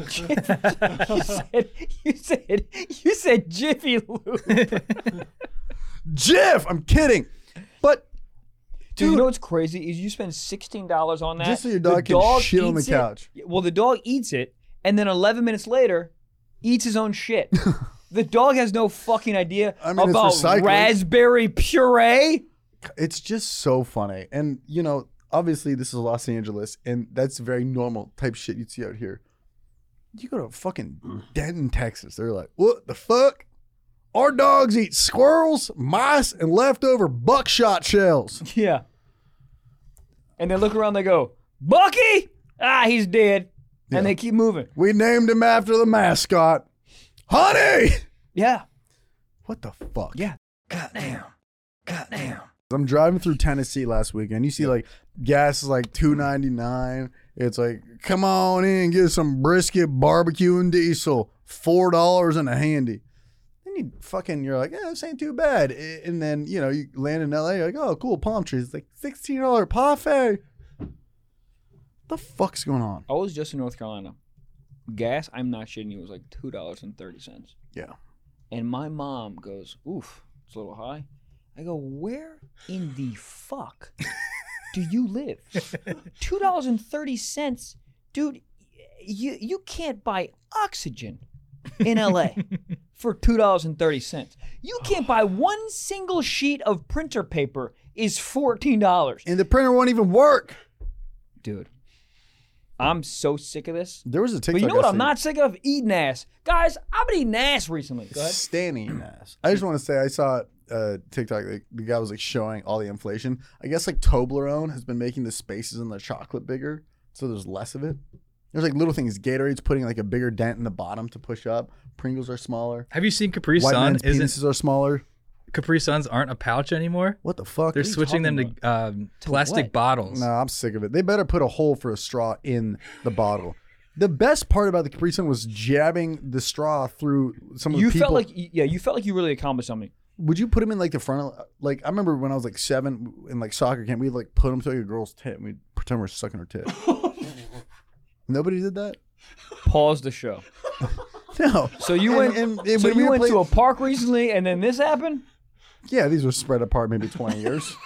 you said Jiffy Lube. Jif! I'm kidding. But Dude, you know what's crazy is you spend $16 on that. Just so your dog can shit on the eats it. couch. Well, the dog eats it, and then 11 minutes later, eats his own shit. The dog has no fucking idea I mean, it's about recycling. raspberry puree. it's just so funny. And, you know, obviously this is Los Angeles, and that's very normal type shit you'd see out here. You go to fucking Denton, Texas. They're like, what the fuck? Our dogs eat squirrels, mice, and leftover buckshot shells. Yeah. And they look around, they go, Bucky! Ah, he's dead. Yeah. And they keep moving. We named him after the mascot. Honey! Yeah. What the fuck? Yeah. Goddamn. I'm driving through Tennessee last weekend. You see, like, gas is like $2.99. It's like, come on in, get some brisket, barbecue, and diesel. $4 and a handy. Then you're like, yeah, this ain't too bad. And then, you know, you land in LA, you're like, oh, cool, palm trees. It's like $16 parfait. What the fuck's going on? I was just in North Carolina. Gas, I'm not shitting you, was like $2.30. Yeah. And my mom goes, oof, it's a little high. I go, where in the fuck do you live? $2.30, dude. You can't buy oxygen in LA for $2.30. You can't buy one single sheet of printer paper is $14. And the printer won't even work. Dude, I'm so sick of this. There was a TikTok. But you know what I'm not sick of? Eating ass. Guys, I've been eating ass recently. Go ahead. Standing ass. I just want to say I saw TikTok. The guy was like showing all the inflation. I guess like Toblerone has been making the spaces in the chocolate bigger, so there's less of it. There's like little things. Gatorade's putting like a bigger dent in the bottom to push up. Pringles are smaller. Have you seen Capri White Sun? men's penises are smaller. Capri Suns aren't a pouch anymore? What the fuck? They're switching them to plastic what? bottles. No, I'm sick of it. They better put a hole for a straw in the bottle. The best part about the Capri Sun was jabbing the straw through some of the people. You felt like you really accomplished something. Would you put them in like the front of, like, I remember when I was like 7 in like soccer camp, we'd like put them through like a girl's tit and we'd pretend we're sucking her tit. Nobody did that? Pause the show. No. So you went to a park recently and then this happened? Yeah, these were spread apart maybe 20 years.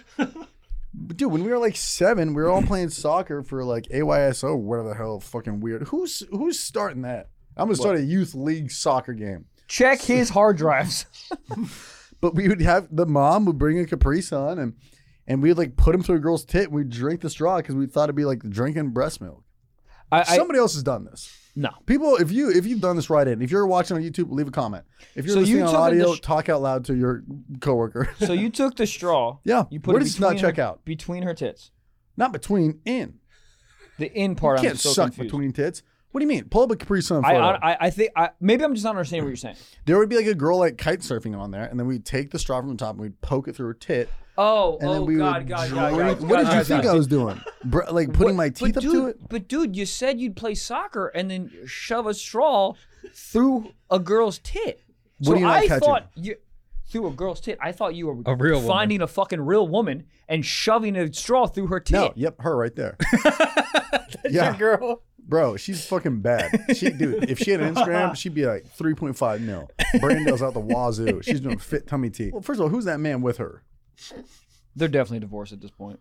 But dude, when we were like 7, we were all playing soccer for like AYSO, whatever the hell, fucking weird. Who's starting that? I'm gonna start a youth league soccer game. Check his hard drives. But we would have the mom would bring a Capri Sun and we'd like put him through a girl's tit and we'd drink the straw because we thought it'd be like drinking breast milk. Somebody else has done this. No. People, if you've done this, write in. If you're watching on YouTube, leave a comment. If you're listening on audio, talk out loud to your coworker. So you took the straw. Yeah. You put Where it does not check out? between her tits. Not between, in. The in part. You can't I'm so suck confused. between tits. What do you mean? Pull up a Capri Sun photo. I think maybe I'm just not understanding what you're saying. There would be like a girl like kite surfing on there, and then we'd take the straw from the top and we'd poke it through her tit. Oh, and then we would God. drink. What did you think I was doing? Like putting my teeth up to it? But dude, you said you'd play soccer and then shove a straw through a girl's tit. What do you not catching? Through a girl's tit. I thought you were A real woman. finding a fucking real woman and shoving a straw through her tit. No, yep, her right there. Your girl. Bro, she's fucking bad. Dude, if she had an Instagram, she'd be like 3.5 mil. Brandell's out the wazoo. She's doing fit tummy tea. Well, first of all, who's that man with her? They're definitely divorced at this point.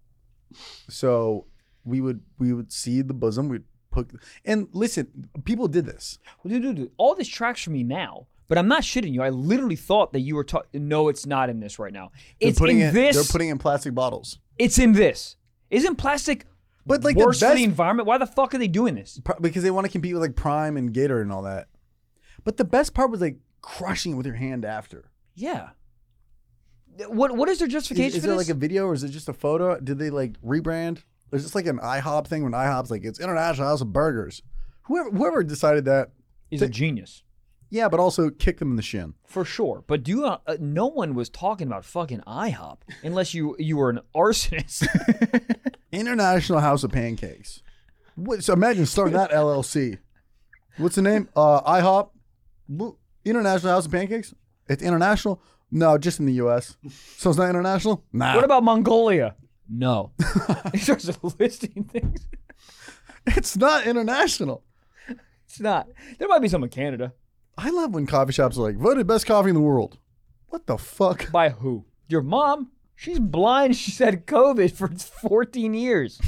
So we would see the bosom. We'd put, and listen, people did this. Well, dude, all this tracks for me now. But I'm not shitting you. I literally thought that you were talking. No, it's not in this right now. It's in this. They're putting in plastic bottles. It's in this. Isn't plastic But like worse the for best, the environment? Why the fuck are they doing this? because they want to compete with like Prime and Gator and all that. But the best part was like crushing it with your hand after. Yeah. What is their justification Is for there this? like a video or is it just a photo? Did they like rebrand? Is this like an IHOP thing when IHOP's like it's International House of Burgers? Whoever decided that Is a genius. Yeah, but also kick them in the shin. For sure. But no one was talking about fucking IHOP unless you were an arsonist. International House of Pancakes. So imagine starting that LLC. What's the name? IHOP. International House of Pancakes. It's international. No, just in the U.S. So it's not international. Nah. What about Mongolia? No. He starts listing things. It's not international. It's not. There might be some in Canada. I love when coffee shops are like voted best coffee in the world. What the fuck? By who? Your mom? She's blind. She's had COVID for 14 years.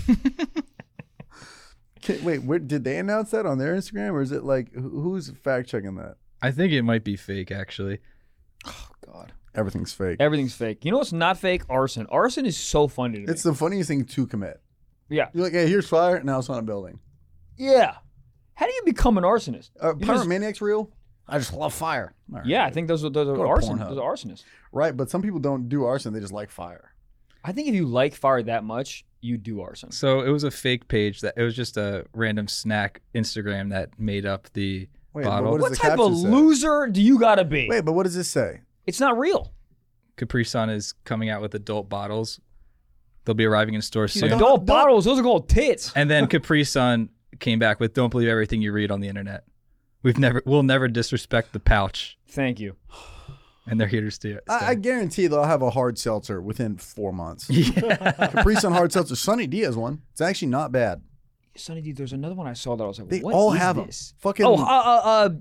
Wait, did they announce that on their Instagram, or is it like who's fact checking that? I think it might be fake, actually. Oh God, everything's fake. Everything's fake. You know what's not fake? Arson. Arson is so funny to me. It's the funniest thing to commit. Yeah. You're like, hey, here's fire. Now it's on a building. Yeah. How do you become an arsonist? Pyromaniac's real? I just love fire. Right. Yeah, I think those are Pornhub. Those are arsonists. Right, but some people don't do arson. They just like fire. I think if you like fire that much, you do arson. So it was a fake page that it was just a random snack Instagram that made up the bottle. What What does the type of caption say? loser do you gotta be? Wait, but what does this say? It's not real. Capri Sun is coming out with adult bottles. They'll be arriving in stores soon. Adult bottles, those are called tits. And then Capri Sun came back with "Don't believe everything you read on the internet. We'll never disrespect the pouch." Thank you. And they're here to stay. I guarantee they'll have a hard seltzer within 4 months. Capri Sun hard seltzer. Sunny D has one. It's actually not bad. Sunny D, there's another one I saw that I was like, They what all is have this? them. Fucking.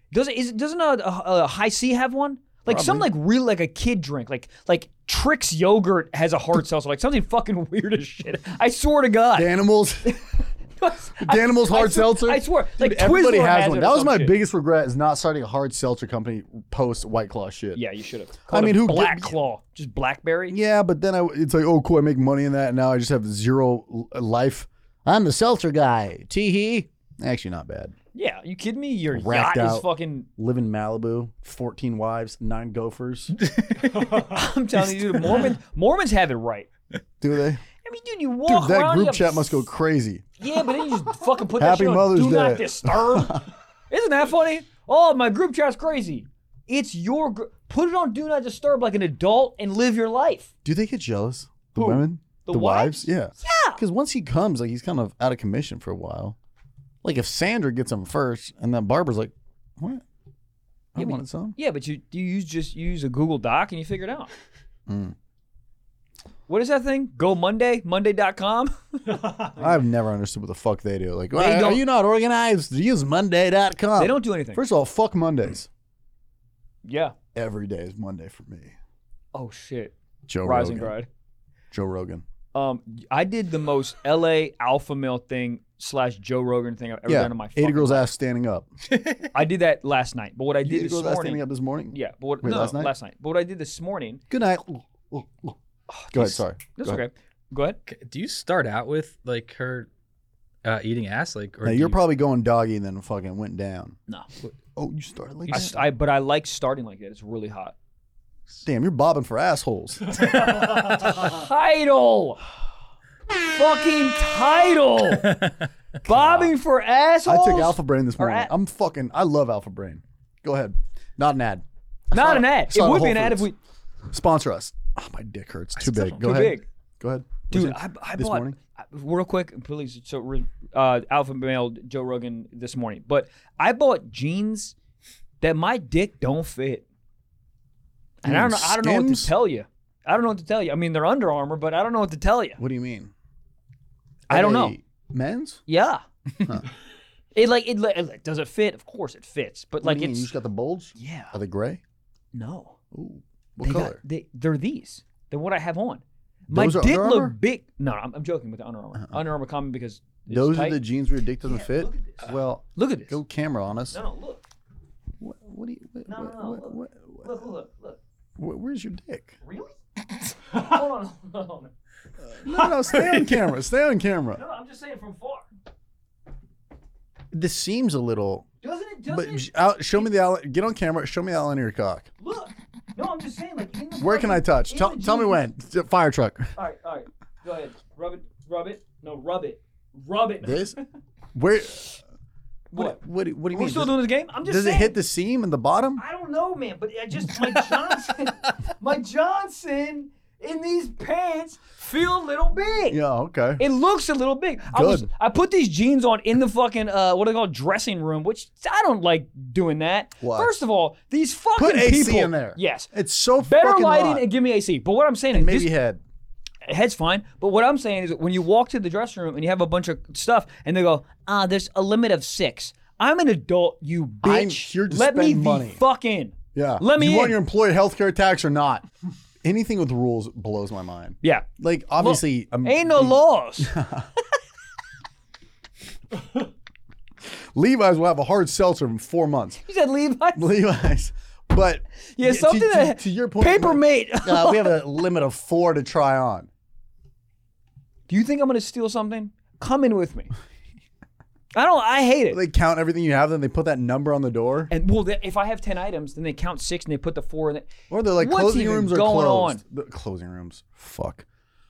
Doesn't a High C have one? Like some like real like a kid drink, like Trix yogurt has a hard seltzer, like something fucking weird as shit. I swear to God. Danimals. Danimals hard seltzer. I swear, Dude, like everybody Twizzler has it one. or That was some my shit. biggest regret is not starting a hard seltzer company post White Claw shit. Yeah, you should have. I mean, who Black Claw, just blackberry. Yeah, but then it's like, oh, cool, I make money in that, and now I just have zero life. I'm the seltzer guy. Tee-hee. Actually, not bad. Yeah, you kidding me? Your Racked yacht is out. fucking. Live in Malibu, 14 wives, 9 gophers. I'm telling you, dude, Mormons have it right. Do they? I mean, dude, you Dude, walk that around. group you chat have- must go crazy. Yeah, but then you just fucking put Happy that shit on Mother's Do Not Day. Disturb. Isn't that funny? Oh, my group chat's crazy. It's your put it on Do Not Disturb like an adult and live your life. Do they get jealous? The Who? women? The wives? Yeah. Yeah. Because once he comes, like he's kind of out of commission for a while. Like if Sandra gets him first, and then Barbara's like, "What? I Yeah, but- wanted some." Yeah, but you use a Google Doc and you figure it out. Mm. What is that thing? Go Monday? Monday.com? I've never understood what the fuck they do. Like, They are don't- you not organized? Use Monday.com. They don't do anything. First of all, fuck Mondays. Yeah. Every day is Monday for me. Oh shit. Joe Rising Rogan. Bride. Joe Rogan. I did the most LA alpha male thing / Joe Rogan thing I've ever Yeah. done in my 80 fucking girls' life. ass standing up. I did that last night. But what I did 80 this girls' ass standing morning. up this morning? Yeah, but what, Wait, no, last night? But what I did this morning. Good night. Go ahead, sorry. That's Go ahead. okay. Go ahead. Do you start out with like her eating ass, like? Or Now, do you're you- probably going doggy and then fucking went down. No. Oh, you started like that? But I like starting like that. It's really hot. Damn, you're bobbing for assholes. Title. Fucking title. Bobbing for I assholes. took Alpha Brain this Or morning. I love Alpha Brain. Go ahead. Not an ad. Not an ad. saw It it would at be an Whole ad if Foods. we. Sponsor us. Oh, my dick hurts. Too big. Go Too ahead. big. Go ahead. Dude, What's it? I this bought morning? real quick, please. So, alpha male Joe Rogan this morning, but I bought jeans that my dick don't fit, and I don't know what to Skims? tell you. I don't know what to tell you. I mean, they're Under Armour, but I don't know what to tell you. What do you mean? I don't Are know. they Men's? Yeah, it does it fit? Of course it fits, but What like do you mean? it's You just got the bulge? yeah. Are they gray? No, Ooh. What color? they're these. They're what I have on. My Those are dick Under look Armour? big. No, I'm joking with the Under Armour. Under Armour common because it's Those tight. are the jeans where your dick doesn't Yeah, fit? look at this. Well, Look at this. go camera on us. No, look. What do you... No. Look. Where's your dick? Really? Hold on. No, stay on camera. Stay on camera. No, I'm just saying from far. This seems a little... Doesn't it? But show me the outline. Get on camera. Show me the outline of your cock. Look. No, I'm just saying, like, in the Where can I touch? Tell me when. Fire truck. All right. Go ahead. Rub it. No, rub it. This? Where? What? What do you We're mean? still doing this game? I'm just Does saying. it hit the seam in the bottom? I don't know, man, but I just my Johnson in these pants feel a little big. Yeah. Okay. It looks a little big. Good. I put these jeans on in the fucking what do they call it, dressing room, which I don't like doing that. Why? First of all, these fucking Put AC people. in there. Yes. It's so Better fucking lighting hot. and give me AC. But what I'm saying And is maybe this, head. head's fine. But what I'm saying is that when you walk to the dressing room and you have a bunch of stuff and they go, there's a limit of 6. I'm an adult, you bitch. I'm here to Let me spend money. the fuck in. Yeah. Let me Do you want in. your employer health care tax or not? Anything with rules blows my mind. Yeah. Like obviously, Ain't no laws. Levi's will have a hard seltzer in 4 months. You said Levi's? Levi's, but Yeah, something that to your point, Paper Mate. we have a limit of 4 to try on. Do you think I'm gonna steal something? Come in with me. I hate it. They count everything you have, then they put that number on the door. And if I have 10 items, then they count 6 and they put the 4 in it. Or they're like What's closing even rooms are going closed. on? The closing rooms. Fuck.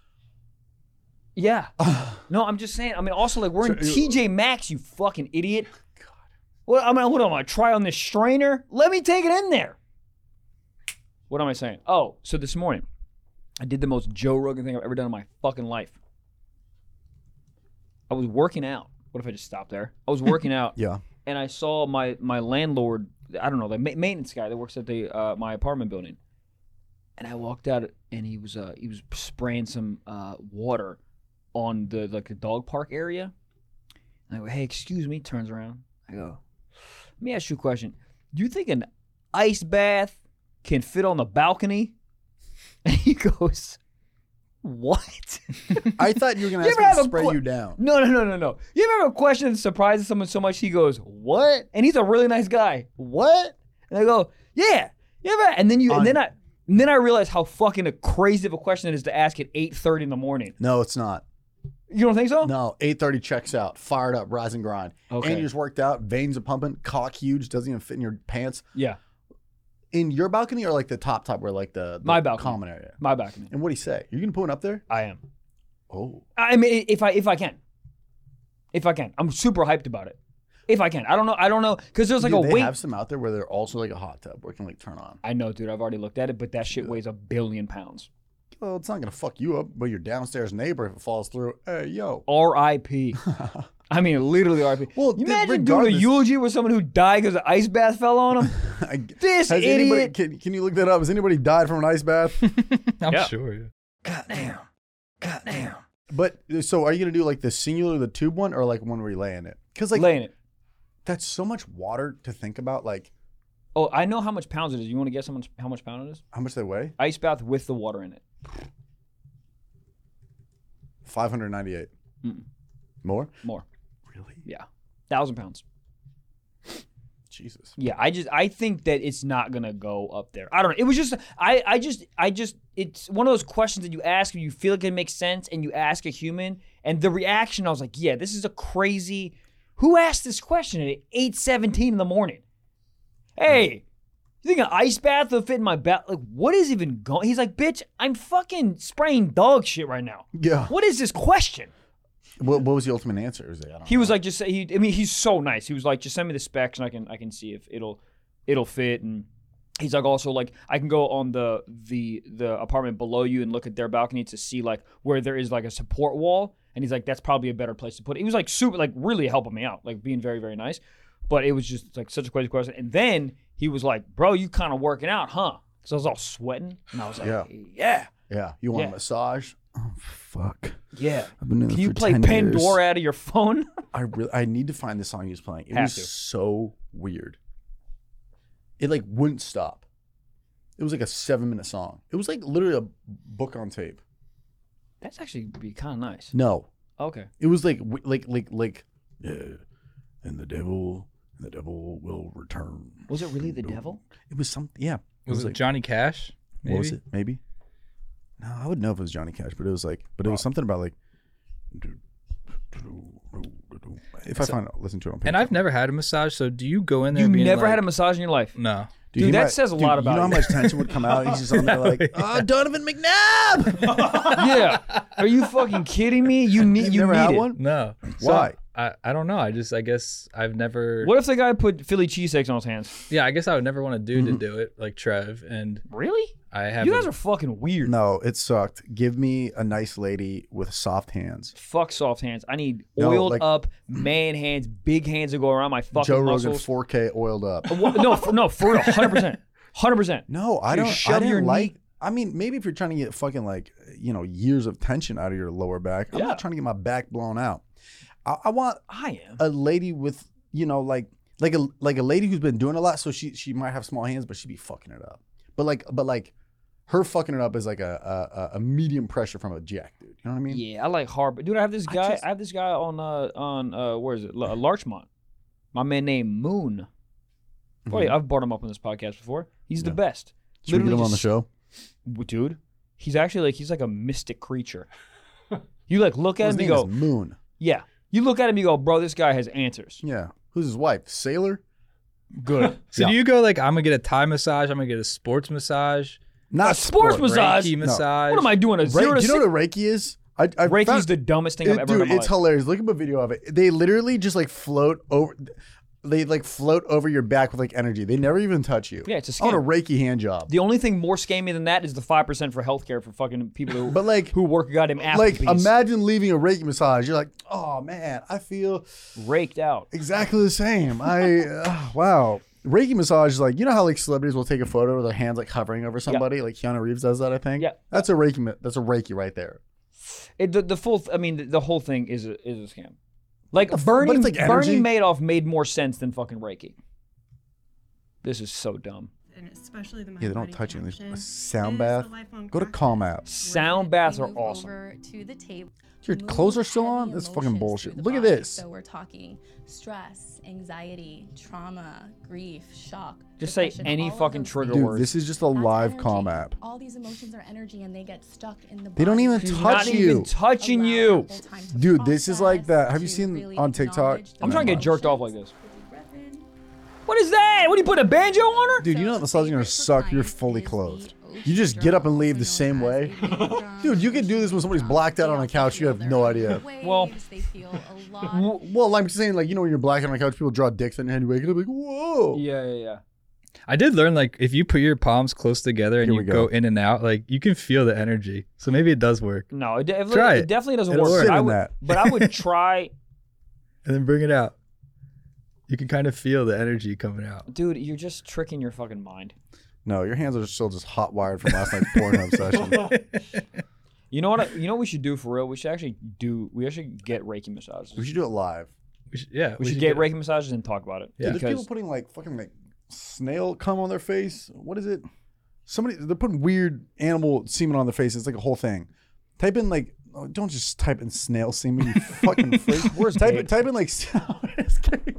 Yeah. No, I'm just saying. I mean, also like we're in TJ Maxx, you fucking idiot. God. What am I gonna try on this strainer? Let me take it in there. What am I saying? Oh, so this morning, I did the most Joe Rogan thing I've ever done in my fucking life. I was working out. What if I just stopped there? I was working out. Yeah. And I saw my landlord, I don't know, the maintenance guy that works at the my apartment building. And I walked out and he was spraying some water on the dog park area. And I go, "Hey, excuse me." Turns around. I go, "Let me ask you a question. do you think an ice bath can fit on the balcony? And he goes, what? I thought you were gonna You ask ever me to have a spray que- you down. No. You ever have a question that surprises someone so much he goes, what? And he's a really nice guy. What? And I go, yeah. You ever? And then I realize how fucking crazy of a question it is to ask at 8:30 in the morning. No, it's not. You don't think so? No, 8:30 checks out, fired up, rise and grind. Okay. And you just worked out, veins are pumping, cock huge, doesn't even fit in your pants. Yeah. In your balcony or like the top where like the My balcony. common area? My balcony. And what do you say? You're gonna put one up there? I am. Oh. I mean, if I can. I'm super hyped about it. If I can. I don't know. Because there's like Do a they weight. have some out there where they're also like a hot tub where it can like turn on? I know, dude. I've already looked at it, but that shit weighs 1 billion pounds. Well, it's not gonna fuck you up, but your downstairs neighbor, if it falls through, hey, yo. R.I.P. I mean, literally R.I.P. Well, you imagine doing a regardless- eulogy with someone who died because an ice bath fell on him? This Has anybody, idiot. can you look that up? Has anybody died from an ice bath? I'm Yeah. sure. Yeah. Goddamn. But so are you gonna do like the singular, the tube one, or like one where you lay in it? Because like Laying it. that's so much water to think about. Like Oh, I know how much pounds it is. You want to guess how much pound it is? how much they weigh? Ice bath with the water in it. 598. More? More. Really? Yeah. 1,000 pounds. Jesus. Yeah, I think that it's not gonna go up there. I don't know. It was just I just it's one of those questions that you ask and you feel like it makes sense and you ask a human and the reaction I was like, yeah, this is a crazy. Who asked this question at 8:17 in the morning? Hey, you think an ice bath will fit in my bath? Like, what is even going? He's like, bitch, I'm fucking spraying dog shit right now. Yeah. What is this question? What was the ultimate answer? Was it, I don't He know. was like, just I mean, he's so nice. He was like, just send me the specs and I can see if it'll fit. And he's like, also like, I can go on the apartment below you and look at their balcony to see like where there is like a support wall. And he's like, that's probably a better place to put it. He was like super, like really helping me out, like being very, very nice. But it was just like such a crazy question. And then he was like, bro, you kind of working out, huh? Because I was all sweating. And I was like, yeah. Yeah. You want Yeah. a massage? Oh fuck. Yeah. I've been doing Can this you for play 10 Pandora years. out of your phone? I need to find the song he was playing. It Have was to. so weird. It like wouldn't stop. It was like a 7-minute song. It was like literally a book on tape. That's actually be kind of nice. No, Okay. it was like yeah, and the devil will return. Was it really the devil? It was something. Yeah, Was it like, Johnny Cash? Maybe? What was it? Maybe. No, I would know if it was Johnny Cash, but it was like, it was something about like. If I find it, listen to it on. And I've never had a massage, so do you go in there? You being never like, had a massage in your life? No. Dude, he that says a lot about you. Know you. how much tension would come out? He's just on there like, oh, Donovan McNabb. Yeah. Are you fucking kidding me? You need You've never had it. one? No. Why? I don't know. I guess I've never. What if the guy put Philly cheesesteaks on his hands? Yeah, I guess I would never want a dude to do it like Trev, and Really? I have. You guys are fucking weird. No, it sucked. Give me a nice lady with soft hands. Fuck soft hands. I need No, oiled like- up man hands, big hands that go around my fucking Joe Rogan muscles. 4K oiled up. No, for real, 100%. 100%. No, I You don't. shove I didn't your like. knee- I mean, maybe if you're trying to get fucking like years of tension out of your lower back. I'm Yeah. not trying to get my back blown out. I want I am. a lady with like a lady who's been doing a lot, so she might have small hands, but she be fucking it up. But like her fucking it up is like a medium pressure from a jack dude. You know what I mean? Yeah, I like hard. But dude, I have this guy. I have this guy on where is it? Larchmont. My man named Moon. Boy, I've brought him up on this podcast before. He's the best. Should we get him on the just- show? Dude. He's actually he's like a mystic creature. You like look at His him, you name go, is Moon. yeah. You look at him, you go, bro, this guy has answers. Yeah. Who's his wife? Sailor? Good. So Yeah. do you go like I'm gonna get a Thai massage? I'm gonna get a sports massage, Not A sports sport. massage? Reiki No. massage. What am I doing? A Ra- zero to do you know six? what a Reiki is? I Reiki's found- the dumbest thing I've ever done Dude, in my it's life. hilarious. Look up a video of it. They literally just like float over. They like float over your back with like energy. They never even touch you. Yeah, it's a I want a scam. Reiki hand job. The only thing more scammy than that is the 5% for healthcare for fucking people who, But like, who work goddamn Applebee's. like imagine leaving a Reiki massage. You're like, oh man, I feel raked out. exactly the same. Wow. Reiki massage is like, you know how like celebrities will take a photo with their hands like hovering over somebody, like Keanu Reeves does that. I think. Yeah. That's a Reiki. That's a Reiki right there. The full, I mean, the whole thing is a scam. Like But Bernie it's like energy. Madoff made more sense than fucking Reiki. This is so dumb. And especially the Yeah, they don't mind-body touch you. connection A sound is bath. a lifelong Go to practice. Calm app. Sound baths are move awesome. over to the table. Your Move clothes are still on? heavy That's fucking emotions bullshit. through the Look at body. this. So we're talking stress, anxiety, trauma, grief, shock. Just say depression, any all of fucking those trigger things. Dude, words. this is just a That's live energy. Calm app. All these emotions are energy and they get stuck in the body. They don't even She's touch not you. even touching Allow you. ample time to Dude, this is like process, that. Have you to seen really on TikTok? acknowledge I'm those trying to get jerked off like emotions. this. What is that? What do you put a banjo on her? Dude, you know that massage is gonna suck. You're fully clothed. You just get up and leave the same way. Dude, you can do this when somebody's blacked out on a couch. You have no idea. Well- They feel a lot. Well, I'm just saying, like, you know, when you're blacked out on a couch, people draw dicks on your head. You wake up like, whoa. Yeah. I did learn like if you put your palms close together and Here you we go go. in and out, like you can feel the energy. So maybe it does work. No, it Try it. definitely doesn't It'll work. sit I in would, that. but I would try. And then bring it out. You can kind of feel the energy coming out. Dude, you're just tricking your fucking mind. No, your hands are still just hot wired from last night's Pornhub session. You know what? You know what we should do for real? We should actually get Reiki massages. We should do it live. We should get Reiki massages and talk about it. Yeah. Dude, there's people putting like fucking like snail cum on their face. What is it? They're putting weird animal semen on their face. It's like a whole thing. Type in like, oh, don't just type in snail semen, you fucking freak. Where's type Gabe? in like. Where's Gabe?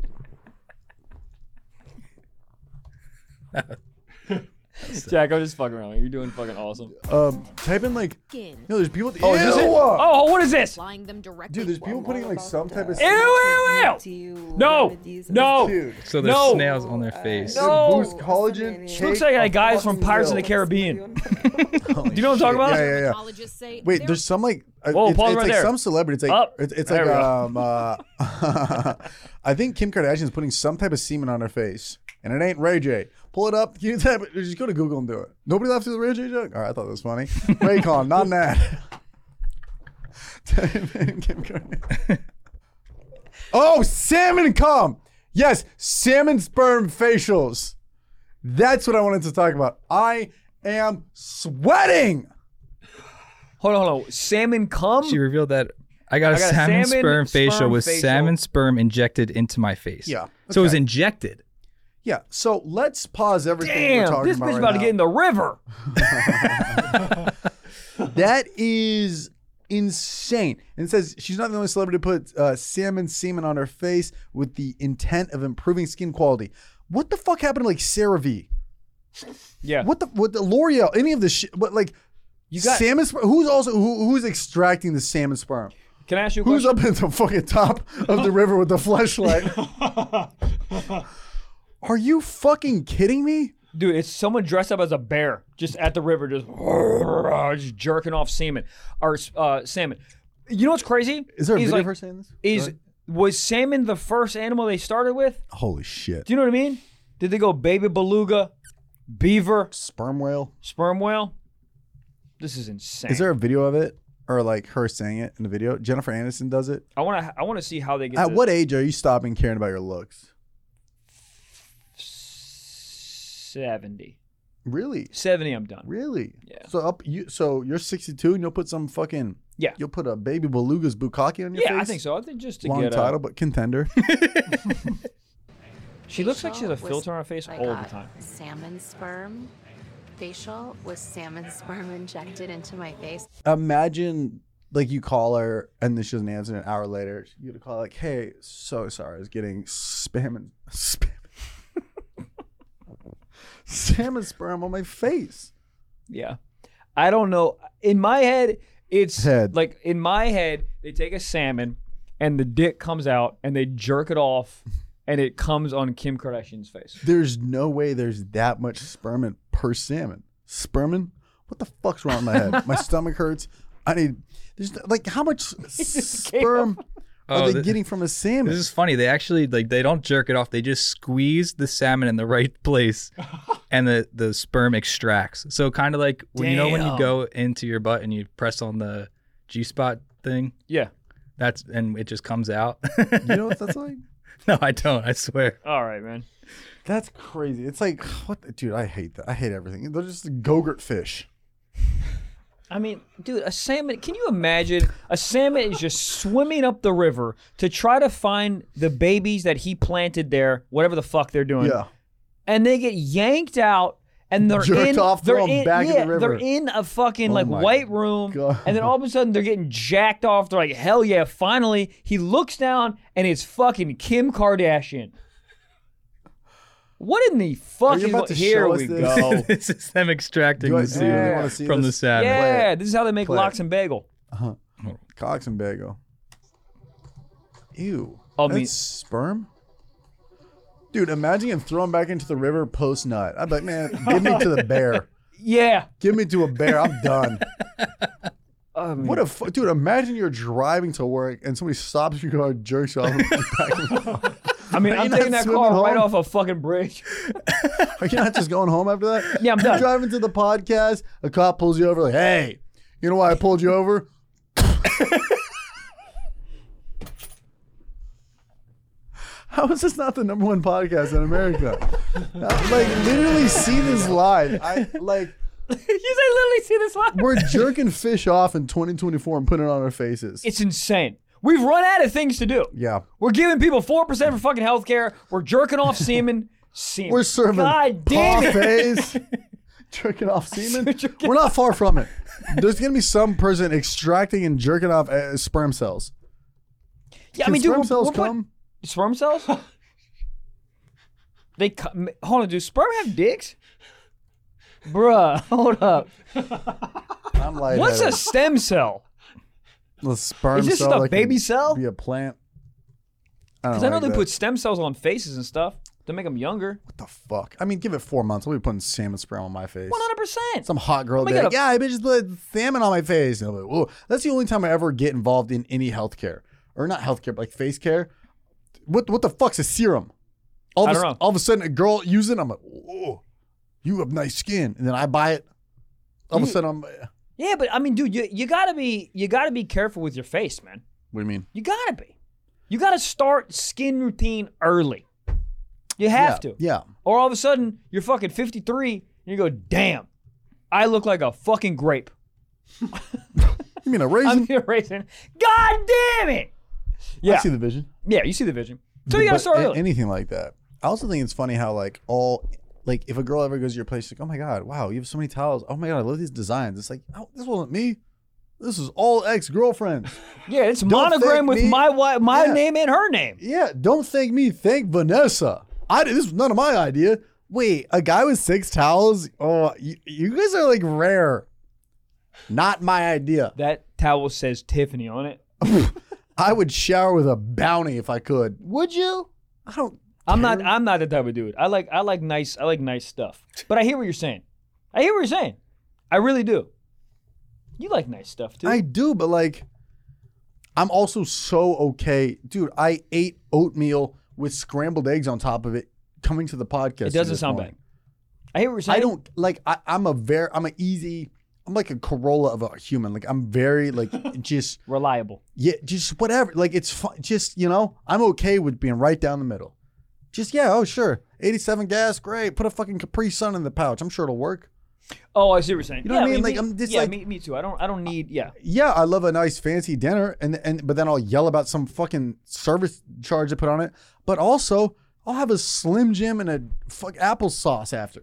Jack, I'm just fucking around. You're doing fucking awesome. Type in like. Skin. No, there's people. Oh, is this it? Ew! Oh, what is this? Applying them directly. Dude, there's people putting like some type of. Ew! No! Dude, So there's No. snails on their face. No. boost collagen. She looks like a guy from Pirates of the Caribbean. Do you know what I'm talking about? Yeah. Dermatologists say Wait, they're there's some like Whoa, it's pause right like there. some celebrity. It's like Up. it's There like we go. I think Kim Kardashian is putting some type of semen on her face, and it ain't Ray J. Pull it up. Can you type it? Just go to Google and do it. Nobody laughed at the Ray J joke. All right, I thought that was funny. Raycon, not that. Kim Kardashian. Oh, salmon cum. Yes, salmon sperm facials. That's what I wanted to talk about. I am sweating. Hold on. Salmon cum? She revealed that I got a salmon sperm facial with salmon sperm injected into my face. Yeah, So it was okay. injected. Yeah, so let's pause everything we're Damn, talking this about bitch right about to now. get in the river. That is insane. And it says she's not the only celebrity to put salmon semen on her face with the intent of improving skin quality. What the fuck happened to like CeraVe? Yeah. What the L'Oreal? Any of this shit? What like You got- salmon sperm? Who's extracting the salmon sperm? Can I ask you a Who's question? up at the fucking top of the river with the flashlight? Are you fucking kidding me? Dude, it's someone dressed up as a bear just at the river, just jerking off semen or salmon. You know what's crazy? Is there a video like, of her saying this? Was salmon the first animal they started with? Holy shit. Do you know what I mean? Did they go baby beluga, beaver, Sperm whale? sperm whale? This is insane. Is there a video of it? Or like her saying it in the video? Jennifer Aniston does it. I want to see how they get. At this. what age are you stopping caring about your looks? 70. Really? 70, I'm done. Really? Yeah. So you're 62 and you'll put some fucking Yeah. You'll put a baby beluga's bukkake on your face. Yeah, I think so. I think just to Long get title, but contender. She looks like she has a Facial filter on her was face like all a the time. Salmon sperm facial with salmon sperm injected into my face. Imagine like you call her and then she doesn't answer. An hour later, you call like, "Hey, so sorry, I was getting salmon sperm on my face." Yeah. I don't know. In my head, it's Head. like in my head, they take a salmon and the dick comes out and they jerk it off and it comes on Kim Kardashian's face. There's no way there's that much sperm per salmon. Spermin? What the fuck's wrong with my head? My stomach hurts. I need. There's like how much sperm are they getting from a salmon? This is funny. They actually they don't jerk it off. They just squeeze the salmon in the right place, and the sperm extracts. So kind of like when when you Damn. go into your butt and you press on the G spot thing. Yeah. And it just comes out. You know what that's like? No, I don't. I swear. All right, man. That's crazy. It's like what, dude? I hate that. I hate everything. They're just Go-Gurt fish. I mean, dude, a salmon, can you imagine? A salmon is just swimming up the river to try to find the babies that he planted there, whatever the fuck they're doing. Yeah. and they get yanked out. And they're Jerked off, throw 'em back in the river. They're in a fucking my white room, God. and then all of a sudden they're getting jacked off. They're like, hell yeah, finally. He looks down, and it's fucking Kim Kardashian. What in the fuck you is about to here show us we this? go. This is them extracting Do I- the do you really semen wanna see from the this? salmon. Yeah, this is how they make Play it. lox and bagel. Cox and bagel. Ew. Oh, That's me- sperm? Dude, imagine him throwing back into the river post nut. I'd be like, man, give me to the bear. Yeah. Give me to a bear. I'm done. I mean, What a dude! Imagine you're driving to work and somebody stops your car, jerks you off. And back I mean, I'm You're taking not that car swimming right home? off a fucking bridge. Are you not just going home after that? Yeah, I'm You're done. driving to the podcast. A cop pulls you over. Like, hey, you know why I pulled you over? How is this not the #1 podcast in America? Like, literally see this live. You say literally see this live? We're jerking fish off in 2024 and putting it on our faces. It's insane. We've run out of things to do. Yeah. We're giving people 4% for fucking healthcare. We're jerking off semen. We're serving God damn it. parfaits, jerking off semen. We're not far from it. There's going to be some person extracting and jerking off sperm cells. Yeah, I Can mean, dude, sperm we're cells putting- come? Sperm cells? Hold on, do sperm have dicks? Bruh, hold up. I'm like, What's a stem cell? the sperm Is this cell just a that can baby cell? Be a plant. Because I know they put stem cells on faces and stuff to make them younger. What the fuck? I mean, give it 4 months. I'll be putting salmon sperm on my face. 100%. Some hot girl my be like, God. yeah, I just put salmon on my face. And I'm like, whoa. That's the only time I ever get involved in any healthcare. Or not healthcare, but like face care. What the fuck's a serum? I don't know. All of a sudden, a girl using it, I'm like, whoa, you have nice skin. And then I buy it. All of a sudden, I'm, what Yeah, but I mean, dude, you gotta be careful with your face, man. do you mean? You gotta be. You gotta start skin routine early. You have to. Yeah. Or all of a sudden, you're fucking 53 and you go, damn, I look like a fucking grape. You mean a raisin? I'm erasing. God damn it. Yeah. I see the vision. Yeah, you see the vision. So you gotta But start early. anything like that. I also think it's funny how like if a girl ever goes to your place, she's like, oh my God, wow, you have so many towels. Oh my God, I love these designs. It's like, oh, this wasn't me. This is all ex-girlfriends. Yeah, it's Don't monogram thank with me. my Yeah. name and her name. Yeah, don't thank me, thank Vanessa. This was none of my idea. Wait, a guy with 6 towels? Oh, you guys are like rare. Not my idea. That towel says Tiffany on it. I would shower with a bounty if I could. Would you? I don't. I'm not the type of dude. I like nice stuff. But I hear what you're saying. I really do. You like nice stuff too. I do, but like, I'm also so okay. Dude, I ate oatmeal with scrambled eggs on top of it coming to the podcast. It doesn't this sound morning. bad. I hear what you're saying. I don't like, I'm like a Corolla of a human. Like, I'm very, like, just, reliable. yeah, just whatever. Like, it's fun. Just, I'm okay with being right down the middle. Just, yeah, oh, sure. 87 gas, great. Put a fucking Capri Sun in the pouch. I'm sure it'll work. Oh, I see what you're saying. You know what I mean? Like, I'm just like- me too. I don't need. Yeah. Yeah, I love a nice fancy dinner, but then I'll yell about some fucking service charge I put on it. But also, I'll have a Slim Jim and a applesauce after.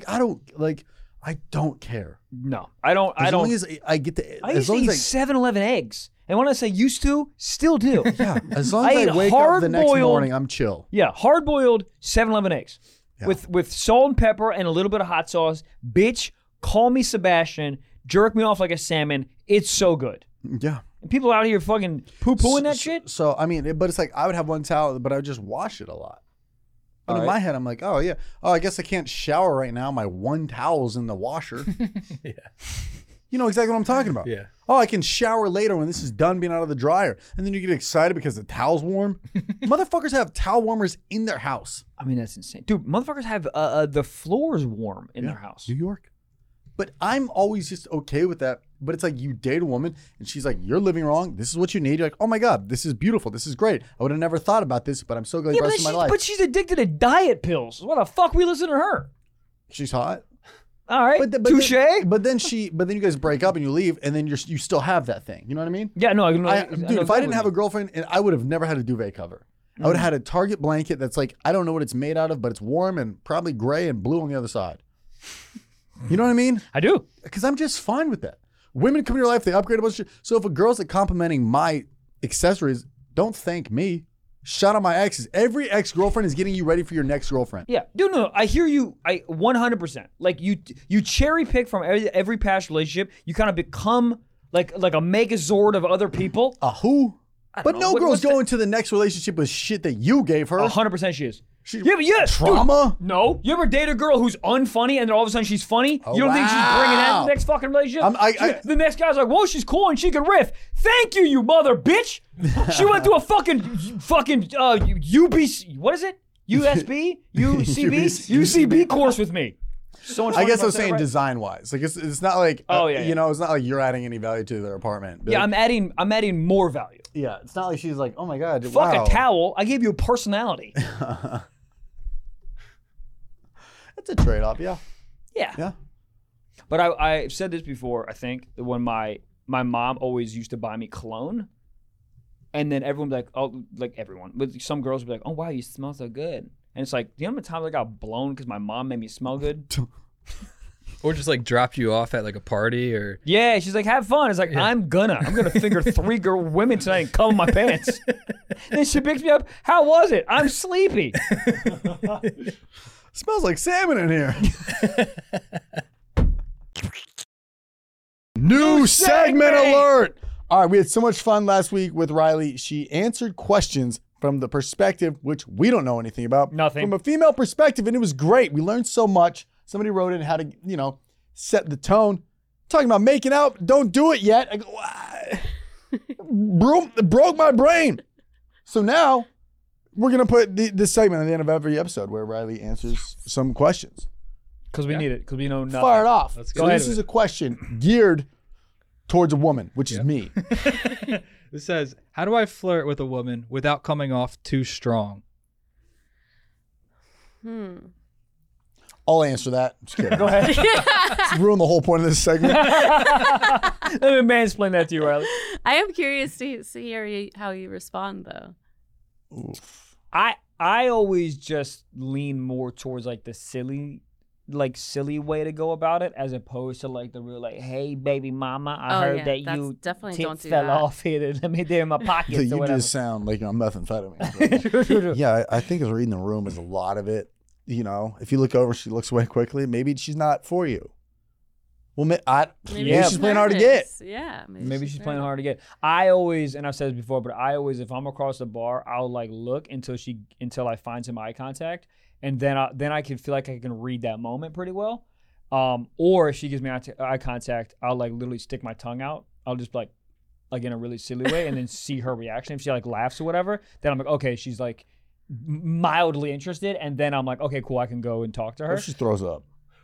I don't care. No, I don't. As long as I get the, I as used to long eat as 7-Eleven eggs, and when I say used to, still do. yeah, as long as I I ate wake up the next hard-boiled- morning, I'm chill. Yeah, hard-boiled 7-Eleven eggs Yeah. with salt and pepper and a little bit of hot sauce. Bitch, call me Sebastian. Jerk me off like a salmon. It's so good. Yeah. And people out here fucking poo-pooing that shit. So I mean, but it's like I would have one towel, but I would just wash it a lot. But in my head, I'm like, oh yeah, I guess I can't shower right now. My one towel's in the washer. Yeah. You know exactly what I'm talking about. Yeah. Oh, I can shower later when this is done being out of the dryer. And then you get excited because the towel's warm. Motherfuckers have towel warmers in their house. I mean, that's insane. Dude, motherfuckers have the floors warm in their house. New York. But I'm always just okay with that. But it's like you date a woman and she's like, you're living wrong. This is what you need. You're like, oh my God, this is beautiful. This is great. I would have never thought about this, but I'm so glad the rest of my life. But she's addicted to diet pills. What the fuck we listen to her? She's hot. All right, touche. But then you guys break up and you leave, and then you still have that thing. You know what I mean? Yeah, no, Dude, if I didn't have a girlfriend, and I would have never had a duvet cover. I would have had a Target blanket that's like, I don't know what it's made out of, but it's warm and probably gray and blue on the other side. You know what I mean? I do. Because I'm just fine with that. Women come in your life, they upgrade a bunch of shit. So if a girl's like complimenting my accessories, don't thank me. Shout out my exes. Every ex-girlfriend is getting you ready for your next girlfriend. Yeah, no, I hear you. I 100%. Like you cherry pick from every past relationship. You kind of become like a megazord of other people. A who? But know. no What- girl's what's the- going to the next relationship with shit that you gave her. 100% she is. She- Yeah, but yes. Trauma? Dude, no. You ever date a girl who's unfunny and then all of a sudden she's funny? You don't think she's bringing that to the next fucking relationship? The next guy's like, whoa, she's cool and she can riff. Thank you mother bitch. She went through a fucking UBC. What is it? USB? UCB? UCB course with me. So much I guess fun I was if I said it saying right. design-wise. Like it's not like Oh, yeah, yeah. it's not like you're adding any value to their apartment. But Yeah, I'm adding more value. yeah, it's not like she's like, oh my god, Fuck wow. a towel. I gave you a personality. That's a trade-off. Yeah, Yeah. yeah. But I've said this before, I think, that when my mom always used to buy me cologne, and then everyone would be like, oh, like everyone, but some girls would be like, oh, wow, you smell so good. And it's like, do you know how many times I got blown because my mom made me smell good? Or just like drop you off at like a party or Yeah, she's like, have fun. It's like, I'm gonna finger 3 women tonight and cum in my pants. Then she picks me up. How was it? I'm sleepy. Smells like salmon in here. New segment alert. All right, we had so much fun last week with Riley. She answered questions from the perspective, which we don't know anything about. Nothing. From a female perspective, and it was great. We learned so much. Somebody wrote in how to, set the tone. Talking about making out, don't do it yet. I go, broke my brain. So now we're going to put this segment at the end of every episode where Riley answers some questions. Because we need it. Because we know nothing. Fire it off. Let's So go. this is a question geared towards a woman, which is me. It says, how do I flirt with a woman without coming off too strong? I'll answer that. Just kidding. Go ahead. Ruin the whole point of this segment. Let me mansplain that to you, Riley. I am curious to hear how you respond, though. I always just lean more towards like the silly way to go about it, as opposed to like the real like, hey baby mama, I heard that that's you definitely tits don't do fell that. off here. Let me there in my pockets or You whatever. just sound like you're on methamphetamine. Yeah, I think as reading the room is a lot of it. If you look over, she looks away quickly. Maybe she's not for you. Well, maybe she's playing hard to get. nervous. Yeah, Maybe she's playing hard to get. I always, and I've said this before, but I always, if I'm across the bar, I'll like look until I find some eye contact, and then I can feel like I can read that moment pretty well. Or if she gives me eye contact, I'll like literally stick my tongue out. I'll just like in a really silly way, and then see her reaction. If she like laughs or whatever, then I'm like, okay, she's like mildly interested, and then I'm like, okay, cool, I can go and talk to her. Or she throws up.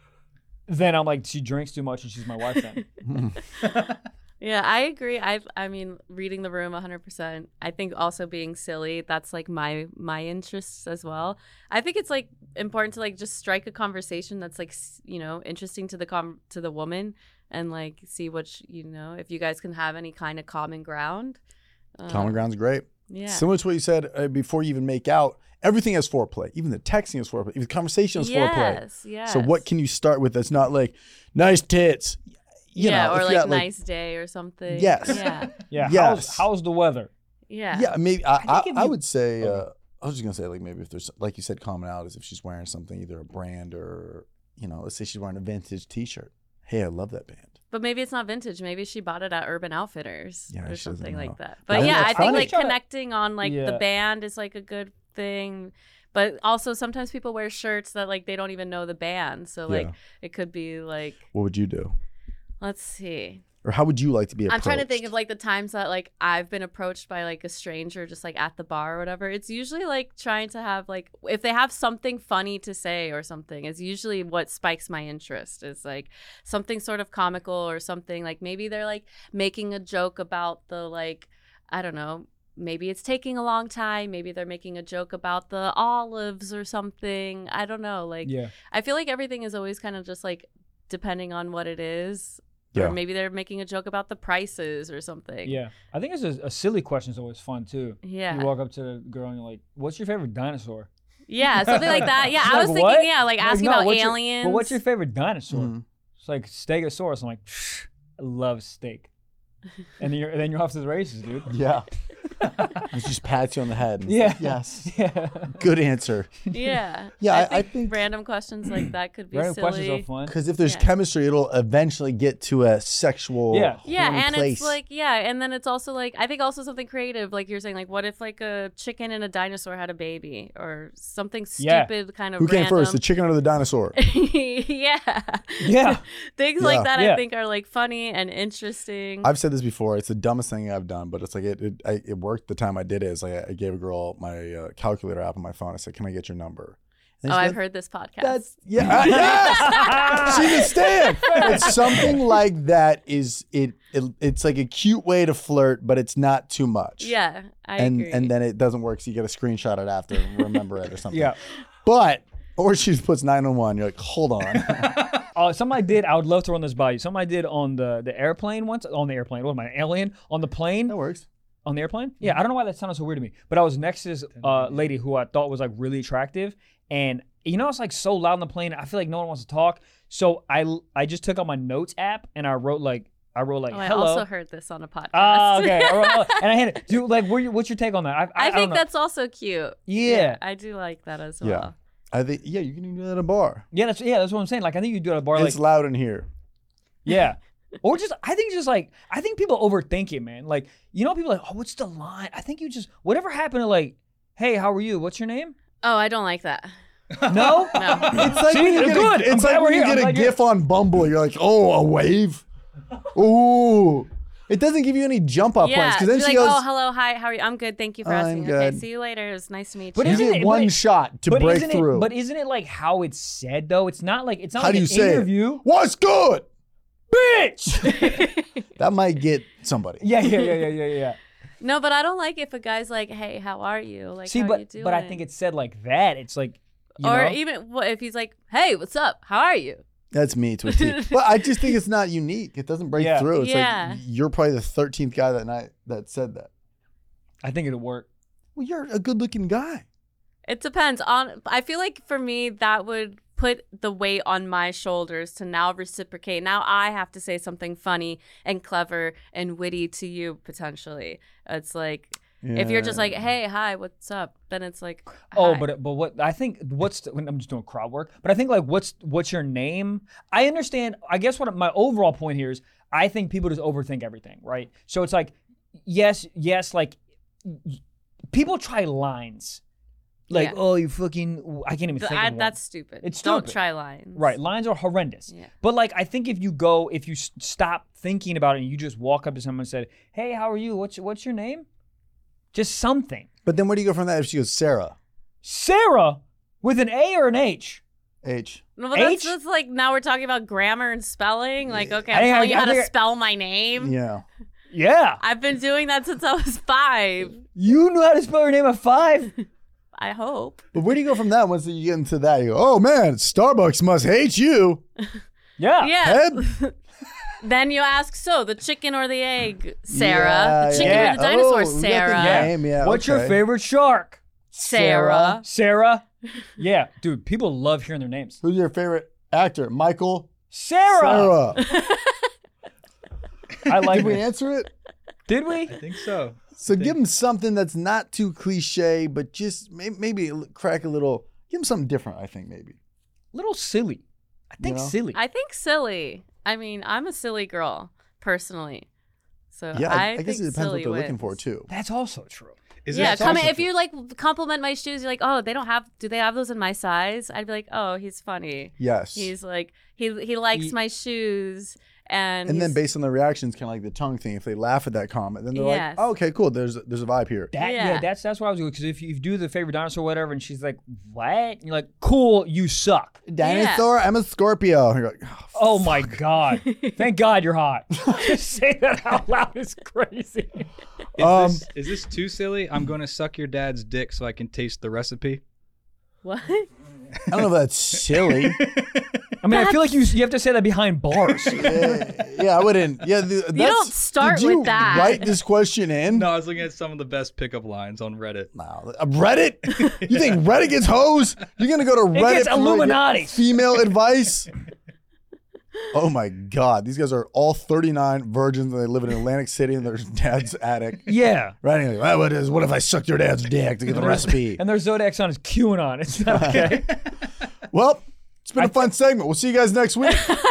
Then I'm like, she drinks too much and she's my wife then. Yeah, I agree. I mean, reading the room 100%. I think also being silly, that's like my interests as well. I think it's like important to like just strike a conversation that's like, interesting to the woman, and like see if you guys can have any kind of common ground. Common ground's great. Yeah. Similar to what you said before you even make out, everything has foreplay. Even the texting is foreplay. Even the conversation is foreplay. Yes. So what can you start with that's not like, nice tits? Or if you like got, nice day or something. Yes. Yeah. Yeah. Yes. How's the weather? Yeah. Yeah, maybe think if I you- would say I was just gonna say like maybe if there's like you said commonalities, if she's wearing something either a brand or let's say she's wearing a vintage T-shirt. Hey, I love that band. But maybe it's not vintage. Maybe she bought it at Urban Outfitters Yeah, or she doesn't something know. like that. But But yeah, that's I think funny. like connecting on like Yeah. the band is like a good thing. But also sometimes people wear shirts that like they don't even know the band. So like Yeah. it could be like, What would you do? let's see. Or how would you like to be approached? I'm trying to think of like the times that like I've been approached by like a stranger just like at the bar or whatever. It's usually like trying to have like, if they have something funny to say or something, it's usually what spikes my interest. Is like something sort of comical or something like maybe they're like making a joke about the like, I don't know, maybe it's taking a long time. Maybe they're making a joke about the olives or something. I don't know. Like, Yeah. I feel like everything is always kind of just like depending on what it is. Yeah. Or maybe they're making a joke about the prices or something. Yeah, I think it's a silly question is always fun too. Yeah. You walk up to the girl and you're like, "What's your favorite dinosaur?" Yeah, something like that. Yeah, She's I was like, thinking, "What?" yeah, like I'm asking "No, about what's your- aliens. But what's your favorite dinosaur? Mhm. It's like Stegosaurus. I'm like, I love steak. And then you're off to the races, dude. Yeah. It just pats you on the head. And it's Yeah. like, yes. Yeah. Good answer. Yeah. Yeah, I I think think- random questions like that could be Random silly. questions are fun. Because if there's Yeah. chemistry, it'll eventually get to a sexual Yeah. Yeah, horny and place. it's like, yeah, and then it's also like, I think also something creative, like you're saying, like, what if like a chicken and a dinosaur had a baby, or something Yeah. stupid kind of Who came random. first, the chicken or the dinosaur? Yeah. Yeah. Things Yeah. like that Yeah. I think are like funny and interesting. I've said this before. It's the dumbest thing I've done, but it's like it worked the time I did it. It's like I gave a girl my calculator app on my phone. I said, "Can I get your number?" And Oh, she I've goes, heard this podcast. That's yes. She's a stan. It's something like that. It's like a cute way to flirt, but it's not too much. Yeah, I and agree. and then it doesn't work, so you get a screenshot it after and remember it or something. Yeah. But or she just puts 911. You're like, hold on. Something I did, I would love to run this by you. Something I did on the airplane once. On the airplane. What am I, an alien? On the plane. That works. On the airplane? Yeah, I don't know why that sounded so weird to me. But I was next to this lady who I thought was like really attractive. And you know, it's like so loud on the plane. I feel like no one wants to talk. So I just took out my notes app and I wrote like I hello. also heard this on a podcast. Oh, okay. And I had it. Dude, like, what's your take on that? I don't think know. that's also cute. Yeah. I do like that as well. Yeah. I think you can even do that at a bar. Yeah, that's what I'm saying. Like, I think you do it at a bar. It's Like, loud in here. yeah. Or just, I think people overthink it, man. Like, you know, people are like, oh, what's the line? I think you just, whatever happened to like, hey, how are you? What's your name? Oh, I don't like that. No? No. It's like See, when you it's get good. I'm it's glad like we're when you here. get I'm a glad you're- GIF on Bumble. You're like, oh, a wave. Ooh. It doesn't give you any jump off points Yeah. because then Be she like, goes, oh, hello, hi, how are you? I'm good. Thank you for I'm asking. good. Okay, see you later. It was nice to meet But you. you isn't get it- one but- shot to break isn't through. But isn't it like how it's said though? It's not like How like do you an say interview. it? What's good? Bitch. That might get somebody. Yeah. No, but I don't like if a guy's like, hey, how are you? Like, See, how are you doing? but I think it's said like that. It's like, you or know? even if he's like, hey, what's up? How are you? That's me to a T. But I just think it's not unique. It doesn't break Yeah. through. It's Yeah. like you're probably the 13th guy that night that said that. I think it'll work. Well, you're a good looking guy. It depends on. I feel like for me, that would put the weight on my shoulders to now reciprocate. Now I have to say something funny and clever and witty to you potentially. It's like if you're just like, hey, hi, what's up? Then it's like, Oh, hi. but what I think when I'm just doing crowd work, but I think like what's your name? I understand. I guess what my overall point here is I think people just overthink everything, right? So it's like yes, like people try lines. Like, Yeah. oh, you fucking I can't even think of one. That's stupid. It's Don't stupid. try lines. Right, lines are horrendous. Yeah. But like, I think if you stop thinking about it and you just walk up to someone and said, "Hey, how are you? What's your name?" Just something. But then where do you go from that if she goes, Sarah? Sarah with an A or an H? H. No, but that's H? just like now we're talking about grammar and spelling. Like, okay, I I'm think telling you I how to think- spell my name. Yeah. Yeah. I've been doing that since I was 5. You knew how to spell your name at 5? I hope. But where do you go from that once you get into that? You go, oh man, Starbucks must hate you. Yeah. Yeah. Head? Then you ask, so the chicken or the egg, Sarah? Yeah, The chicken yeah. or the dinosaur, Oh, we got the Sarah? name, yeah, What's your okay. favorite shark? Sarah. Sarah? Yeah. Dude, people love hearing their names. Who's your favorite actor? Michael? Sarah. Sarah. I like Did we it. answer it? Did we? I think so. So give him something that's not too cliche, but just maybe crack a little. Give him something different, I think, maybe. Little silly. I think know? silly. I think silly. I mean, I'm a silly girl, personally. So Yeah, I guess think it depends what silly they're looking wins. for, too. That's also true. Is Yeah, it come also if you like compliment my shoes, you're like, oh, do they have those in my size? I'd be like, oh, he's funny. Yes. He's like, he likes my shoes, and And then he's- based on the reactions, kind of like the tongue thing, if they laugh at that comment, then they're Yes. like, oh, okay, cool, there's a vibe here. Yeah. That's what I was doing. Because if you do the favorite dinosaur or whatever, and she's like, what? And you're like, cool, you suck. Dinosaur, I'm a Scorpio. And you're like, Oh my God. Thank God you're hot. Just say that out loud is crazy. Is this too silly? I'm going to suck your dad's dick so I can taste the recipe. what? I don't know if that's silly. I mean, I feel like you have to say that behind bars. Yeah, I wouldn't. Yeah, You don't start did you with that. write this question in? No, I was looking at some of the best pickup lines on Reddit. No, Reddit? You think Reddit gets hoes? You're gonna go to Reddit gets for Illuminati. female advice? Oh my God, these guys are all 39 virgins and they live in Atlantic City in their dad's attic. Yeah. Right? Anyway, what if I sucked your dad's dick to get the recipe? And their Zodiac sign is QAnon. It's not okay. Well, it's been a fun segment. We'll see you guys next week. All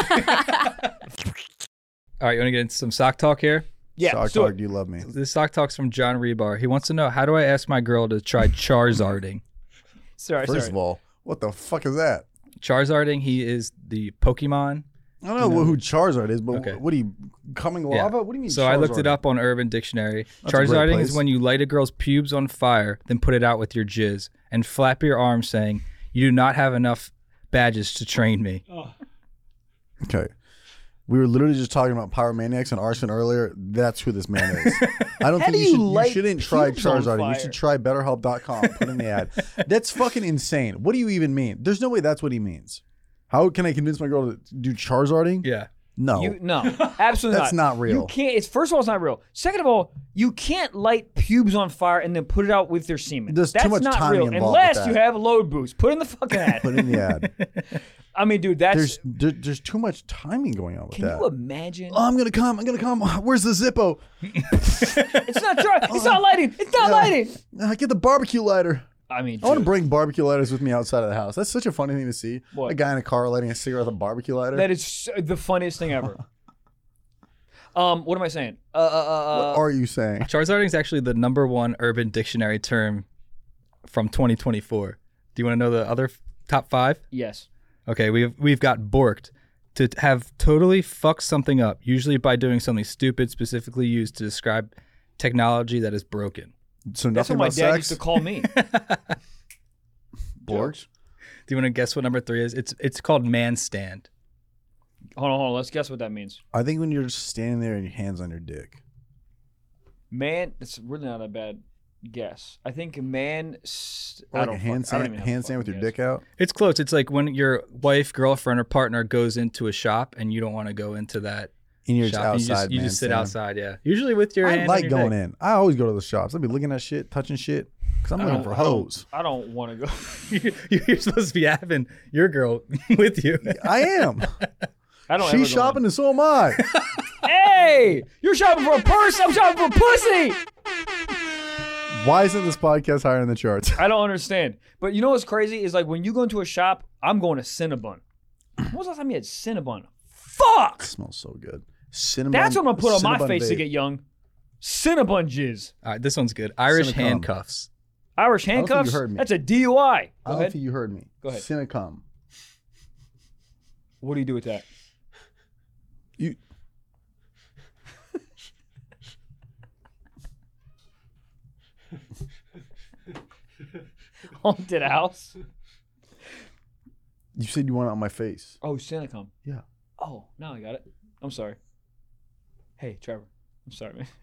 right, you want to get into some sock talk here? Yeah. Sock so- talk, do you love me? This sock talk's from John Rebar. He wants to know, how do I ask my girl to try Charizarding? Sorry. First of all, what the fuck is that? Charizarding, he is the Pokemon. I don't know who Charizard is, but Okay. what are you, coming Yeah. lava? What do you mean So I looked it Charizard? up on Urban Dictionary. That's a great Charizarding place. is when you light a girl's pubes on fire, then put it out with your jizz, and flap your arms saying, "You do not have enough badges to train me." Okay. We were literally just talking about pyromaniacs and arson earlier. That's who this man is. I don't think do you you light shouldn't try pubes on Charizarding. You fire? should try BetterHelp.com. Put in the ad. That's fucking insane. What do you even mean? There's no way that's what he means. How can I convince my girl to do Charizarding? Yeah. No. No, absolutely That's not real. You can't. It's first of all, it's not real. Second of all, you can't light pubes on fire and then put it out with your semen. There's too That's much not timing real. involved with Unless that. you have a load boost. Put in the fucking ad. Put in the ad. I mean, dude, that's. There's too much timing going on with Can that. you imagine? Oh, I'm gonna come. Where's the Zippo? It's not dry. It's not lighting. It's not lighting. Get the barbecue lighter. I mean, I want to dude, bring barbecue lighters with me outside of the house. That's such a funny thing to see. What? A guy in a car lighting a cigarette with a barbecue lighter. that is the funniest thing ever. What am I saying? What are you saying? Charizarding is actually the #1 Urban Dictionary term from 2024. Do you want to know the other top 5? Yes. Okay, we've got borked, to have totally fucked something up, usually by doing something stupid specifically used to describe technology that is broken. So That's nothing what my about dad sex? used to call me. Borked? Do you want to guess what number 3 is? It's called man stand. Hold on. Let's guess what that means. I think when you're just standing there and your hands on your dick. Man, it's really not a bad guess. I think man. Or like a handstand with your dick out. It's close. It's like when your wife, girlfriend, or partner goes into a shop and you don't want to go into that And you're just shop. outside, You man, just sit standing. outside, yeah. Usually with your I hand like on your going dick. in. I always go to the shops. I'll be looking at shit, touching shit. Because I'm looking for hoes. I don't want to go. You're supposed to be having your girl with you. I am. I don't. ever She's go shopping and so am I. in. Hey, you're shopping for a purse. I'm shopping for pussy. Why isn't this podcast higher in the charts? I don't understand. But you know what's crazy is like when you go into a shop, I'm going to Cinnabon. When was the last time you had Cinnabon? Fuck. It smells so good. Cinnamon. That's what I'm gonna put on my Cinnabon face to vape. get young. Cinnabon jizz. All right, this one's good. Irish Cinnacum. handcuffs. Irish don't think you handcuffs. heard me. That's a DUI. I Go don't ahead. think you heard me. Go ahead. Cinnacum. What do you do with that? You. Haunted house. You said you want it on my face. Oh, Cinnacum. Yeah. Oh, now I got it. I'm sorry. Hey, Trevor. I'm sorry, man.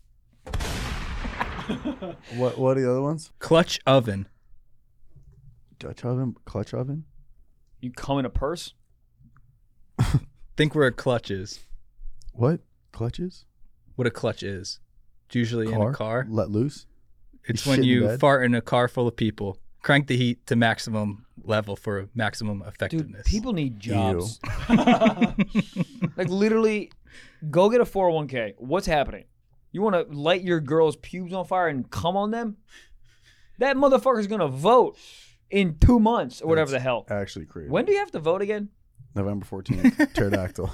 What are the other ones? Clutch oven. Dutch oven, clutch oven. You come in a purse? Think where a clutch is. What? Clutches? What a clutch is. It's usually in a car. Let loose. It's You when shit in you bed? fart in a car full of people. Crank the heat to maximum level for maximum Dude, effectiveness. people need jobs. Like literally, go get a 401k. What's happening? You want to light your girl's pubes on fire and come on them? That motherfucker's going to vote in 2 months or whatever the hell. Actually crazy. When do you have to vote again? November 14th. Pterodactyl.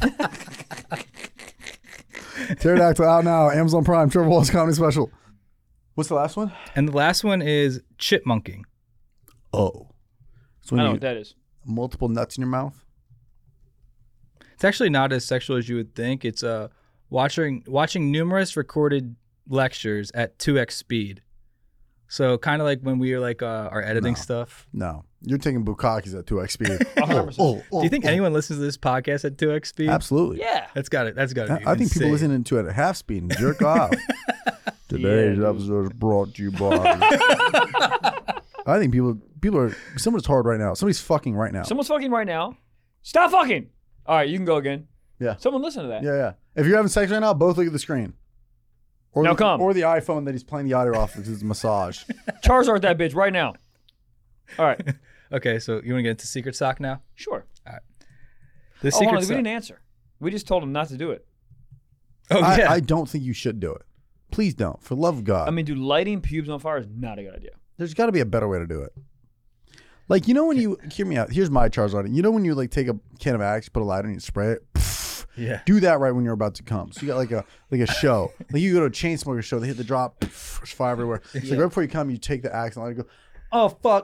Pterodactyl out now. Amazon Prime. Trevor Wallace comedy special. What's the last one? And the last one is chipmunking. Oh. It's I when don't know you what that is. multiple nuts in your mouth. It's actually not as sexual as you would think. It's watching numerous recorded lectures at 2x speed. So kind of like when we are like our editing stuff. No. You're taking bukakis at 2x speed. 100%. Do you think anyone listens to this podcast at 2x speed? Absolutely. Yeah. That's got it. That's got to be. I think people insane. listening to it at half speed and jerk off. Today's Yeah, episode is brought to you by. I think people someone's hard right now. Somebody's fucking right now. Someone's fucking right now. Stop fucking. All right, you can go again. Yeah. Someone listen to that. Yeah. If you're having sex right now, both look at the screen. Or Now the, come. Or the iPhone that he's playing the audio off of his massage. Charizard that bitch right now. All right. Okay, so you want to get into secret sock now? Sure. The Hold secret on, we sock. didn't answer. We just told him not to do it. Oh yeah. I don't think you should do it. Please don't. For the love of God. I mean, dude, lighting pubes on fire is not a good idea. There's got to be a better way to do it. Like, you know when you, hear me out. Here's my Charizard. You know when you like take a can of Axe, put a lighter and you spray it? Yeah. Do that right when you're about to come. So you got like a show. Like you go to a chain smoker show, they hit the drop, there's fire everywhere. It's like right before you come, you take the Axe and let it go, oh fuck.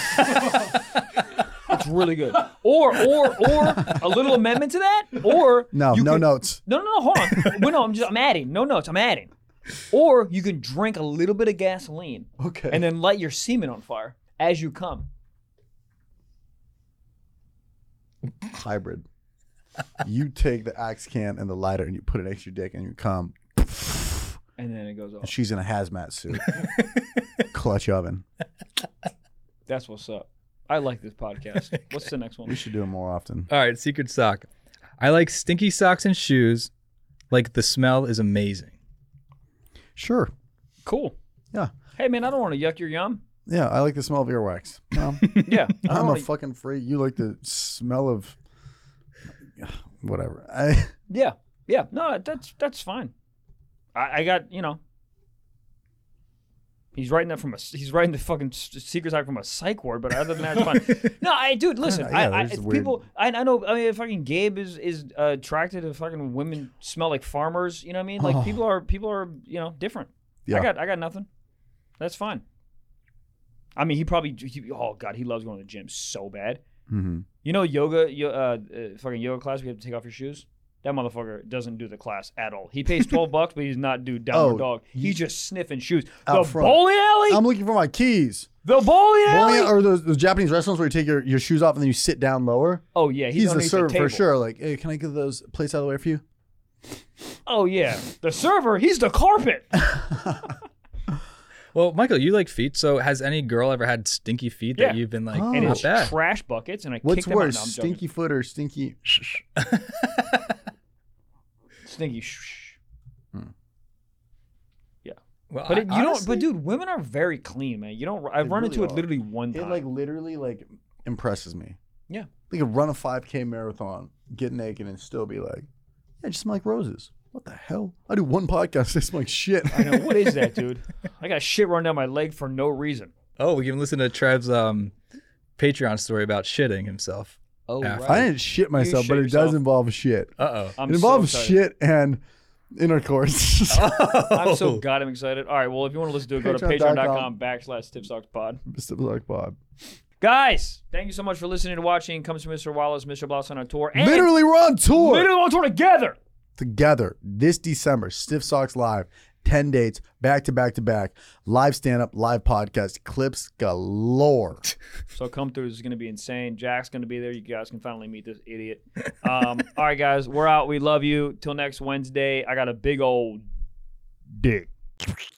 It's really good. Or a little amendment to that. Or No notes. No, hold on. Well, no, I'm adding. No notes. I'm adding. Or you can drink a little bit of gasoline. Okay. And then light your semen on fire as you come. Hybrid. You take the Axe can and the lighter and you put it next to your dick and you come. And then it goes off. And she's in a hazmat suit. Clutch oven. That's what's up. I like this podcast. What's the next one? We should do it more often. All right, secret sock. I like stinky socks and shoes. Like the smell is amazing. Sure. Cool. Yeah. Hey, man, I don't want to yuck your yum. Yeah, I like the smell of earwax. Yeah. I'm a fucking freak. You like the smell of whatever. Yeah. No, that's fine. I got, you know. He's writing the fucking secret sock from a psych ward, but other than that, it's fine. No, dude, listen. there's weird- People, I know. I mean, fucking Gabe is attracted to fucking women smell like farmers. You know what I mean? Like people are you know different. Yeah. I got nothing. That's fine. I mean, oh god, he loves going to the gym so bad. Mm-hmm. You know, fucking yoga class, we have to take off your shoes. That motherfucker doesn't do the class at all. He pays $12, but he's not do downward dog. He's just sniffing shoes. Out The front. bowling alley? I'm looking for my keys. The bowling alley? Or those Japanese restaurants where you take your shoes off and then you sit down lower. Oh, yeah. He's the underneath server table. for sure. Like, hey, can I get those plates out of the way for you? Oh, yeah. The server, he's the carpet. Well, Michael, you like feet, so has any girl ever had stinky feet that you've been like, And not it's bad? trash buckets, and I What's kick them out. worse, No, I'm stinky joking. foot or stinky? Stinky shh. Yeah. Well, But you don't. honestly- But dude, women are very clean, man. You don't. I've run really into it are. literally one It time. like literally like impresses me. Yeah. They could run a 5K marathon, get naked, and still be like, yeah, just smell like roses. What the hell? I do one podcast, I smell like shit. I know. What is that, dude? I got shit run down my leg for no reason. Oh, we can listen to Trev's Patreon story about shitting himself. Oh, After. right. I didn't shit myself, shit but it yourself. does involve shit. Uh-oh. I'm It involves so excited. shit and intercourse. I'm so goddamn excited. All right, well, if you want to listen to it, go to patreon.com/tipstalkspod. Mr. Black Bob. Guys, thank you so much for listening and watching. Comes from Mr. Wallace, Mr. Bloss on tour. And Literally, we're on tour. literally on tour together. Together this December, Stiff Socks Live, 10 dates, back to back to back, live stand-up, live podcast, clips galore. So come through. This is going to be insane. Jack's going to be there. You guys can finally meet this idiot. All right, guys, we're out. We love you. Till next Wednesday. I got a big old dick.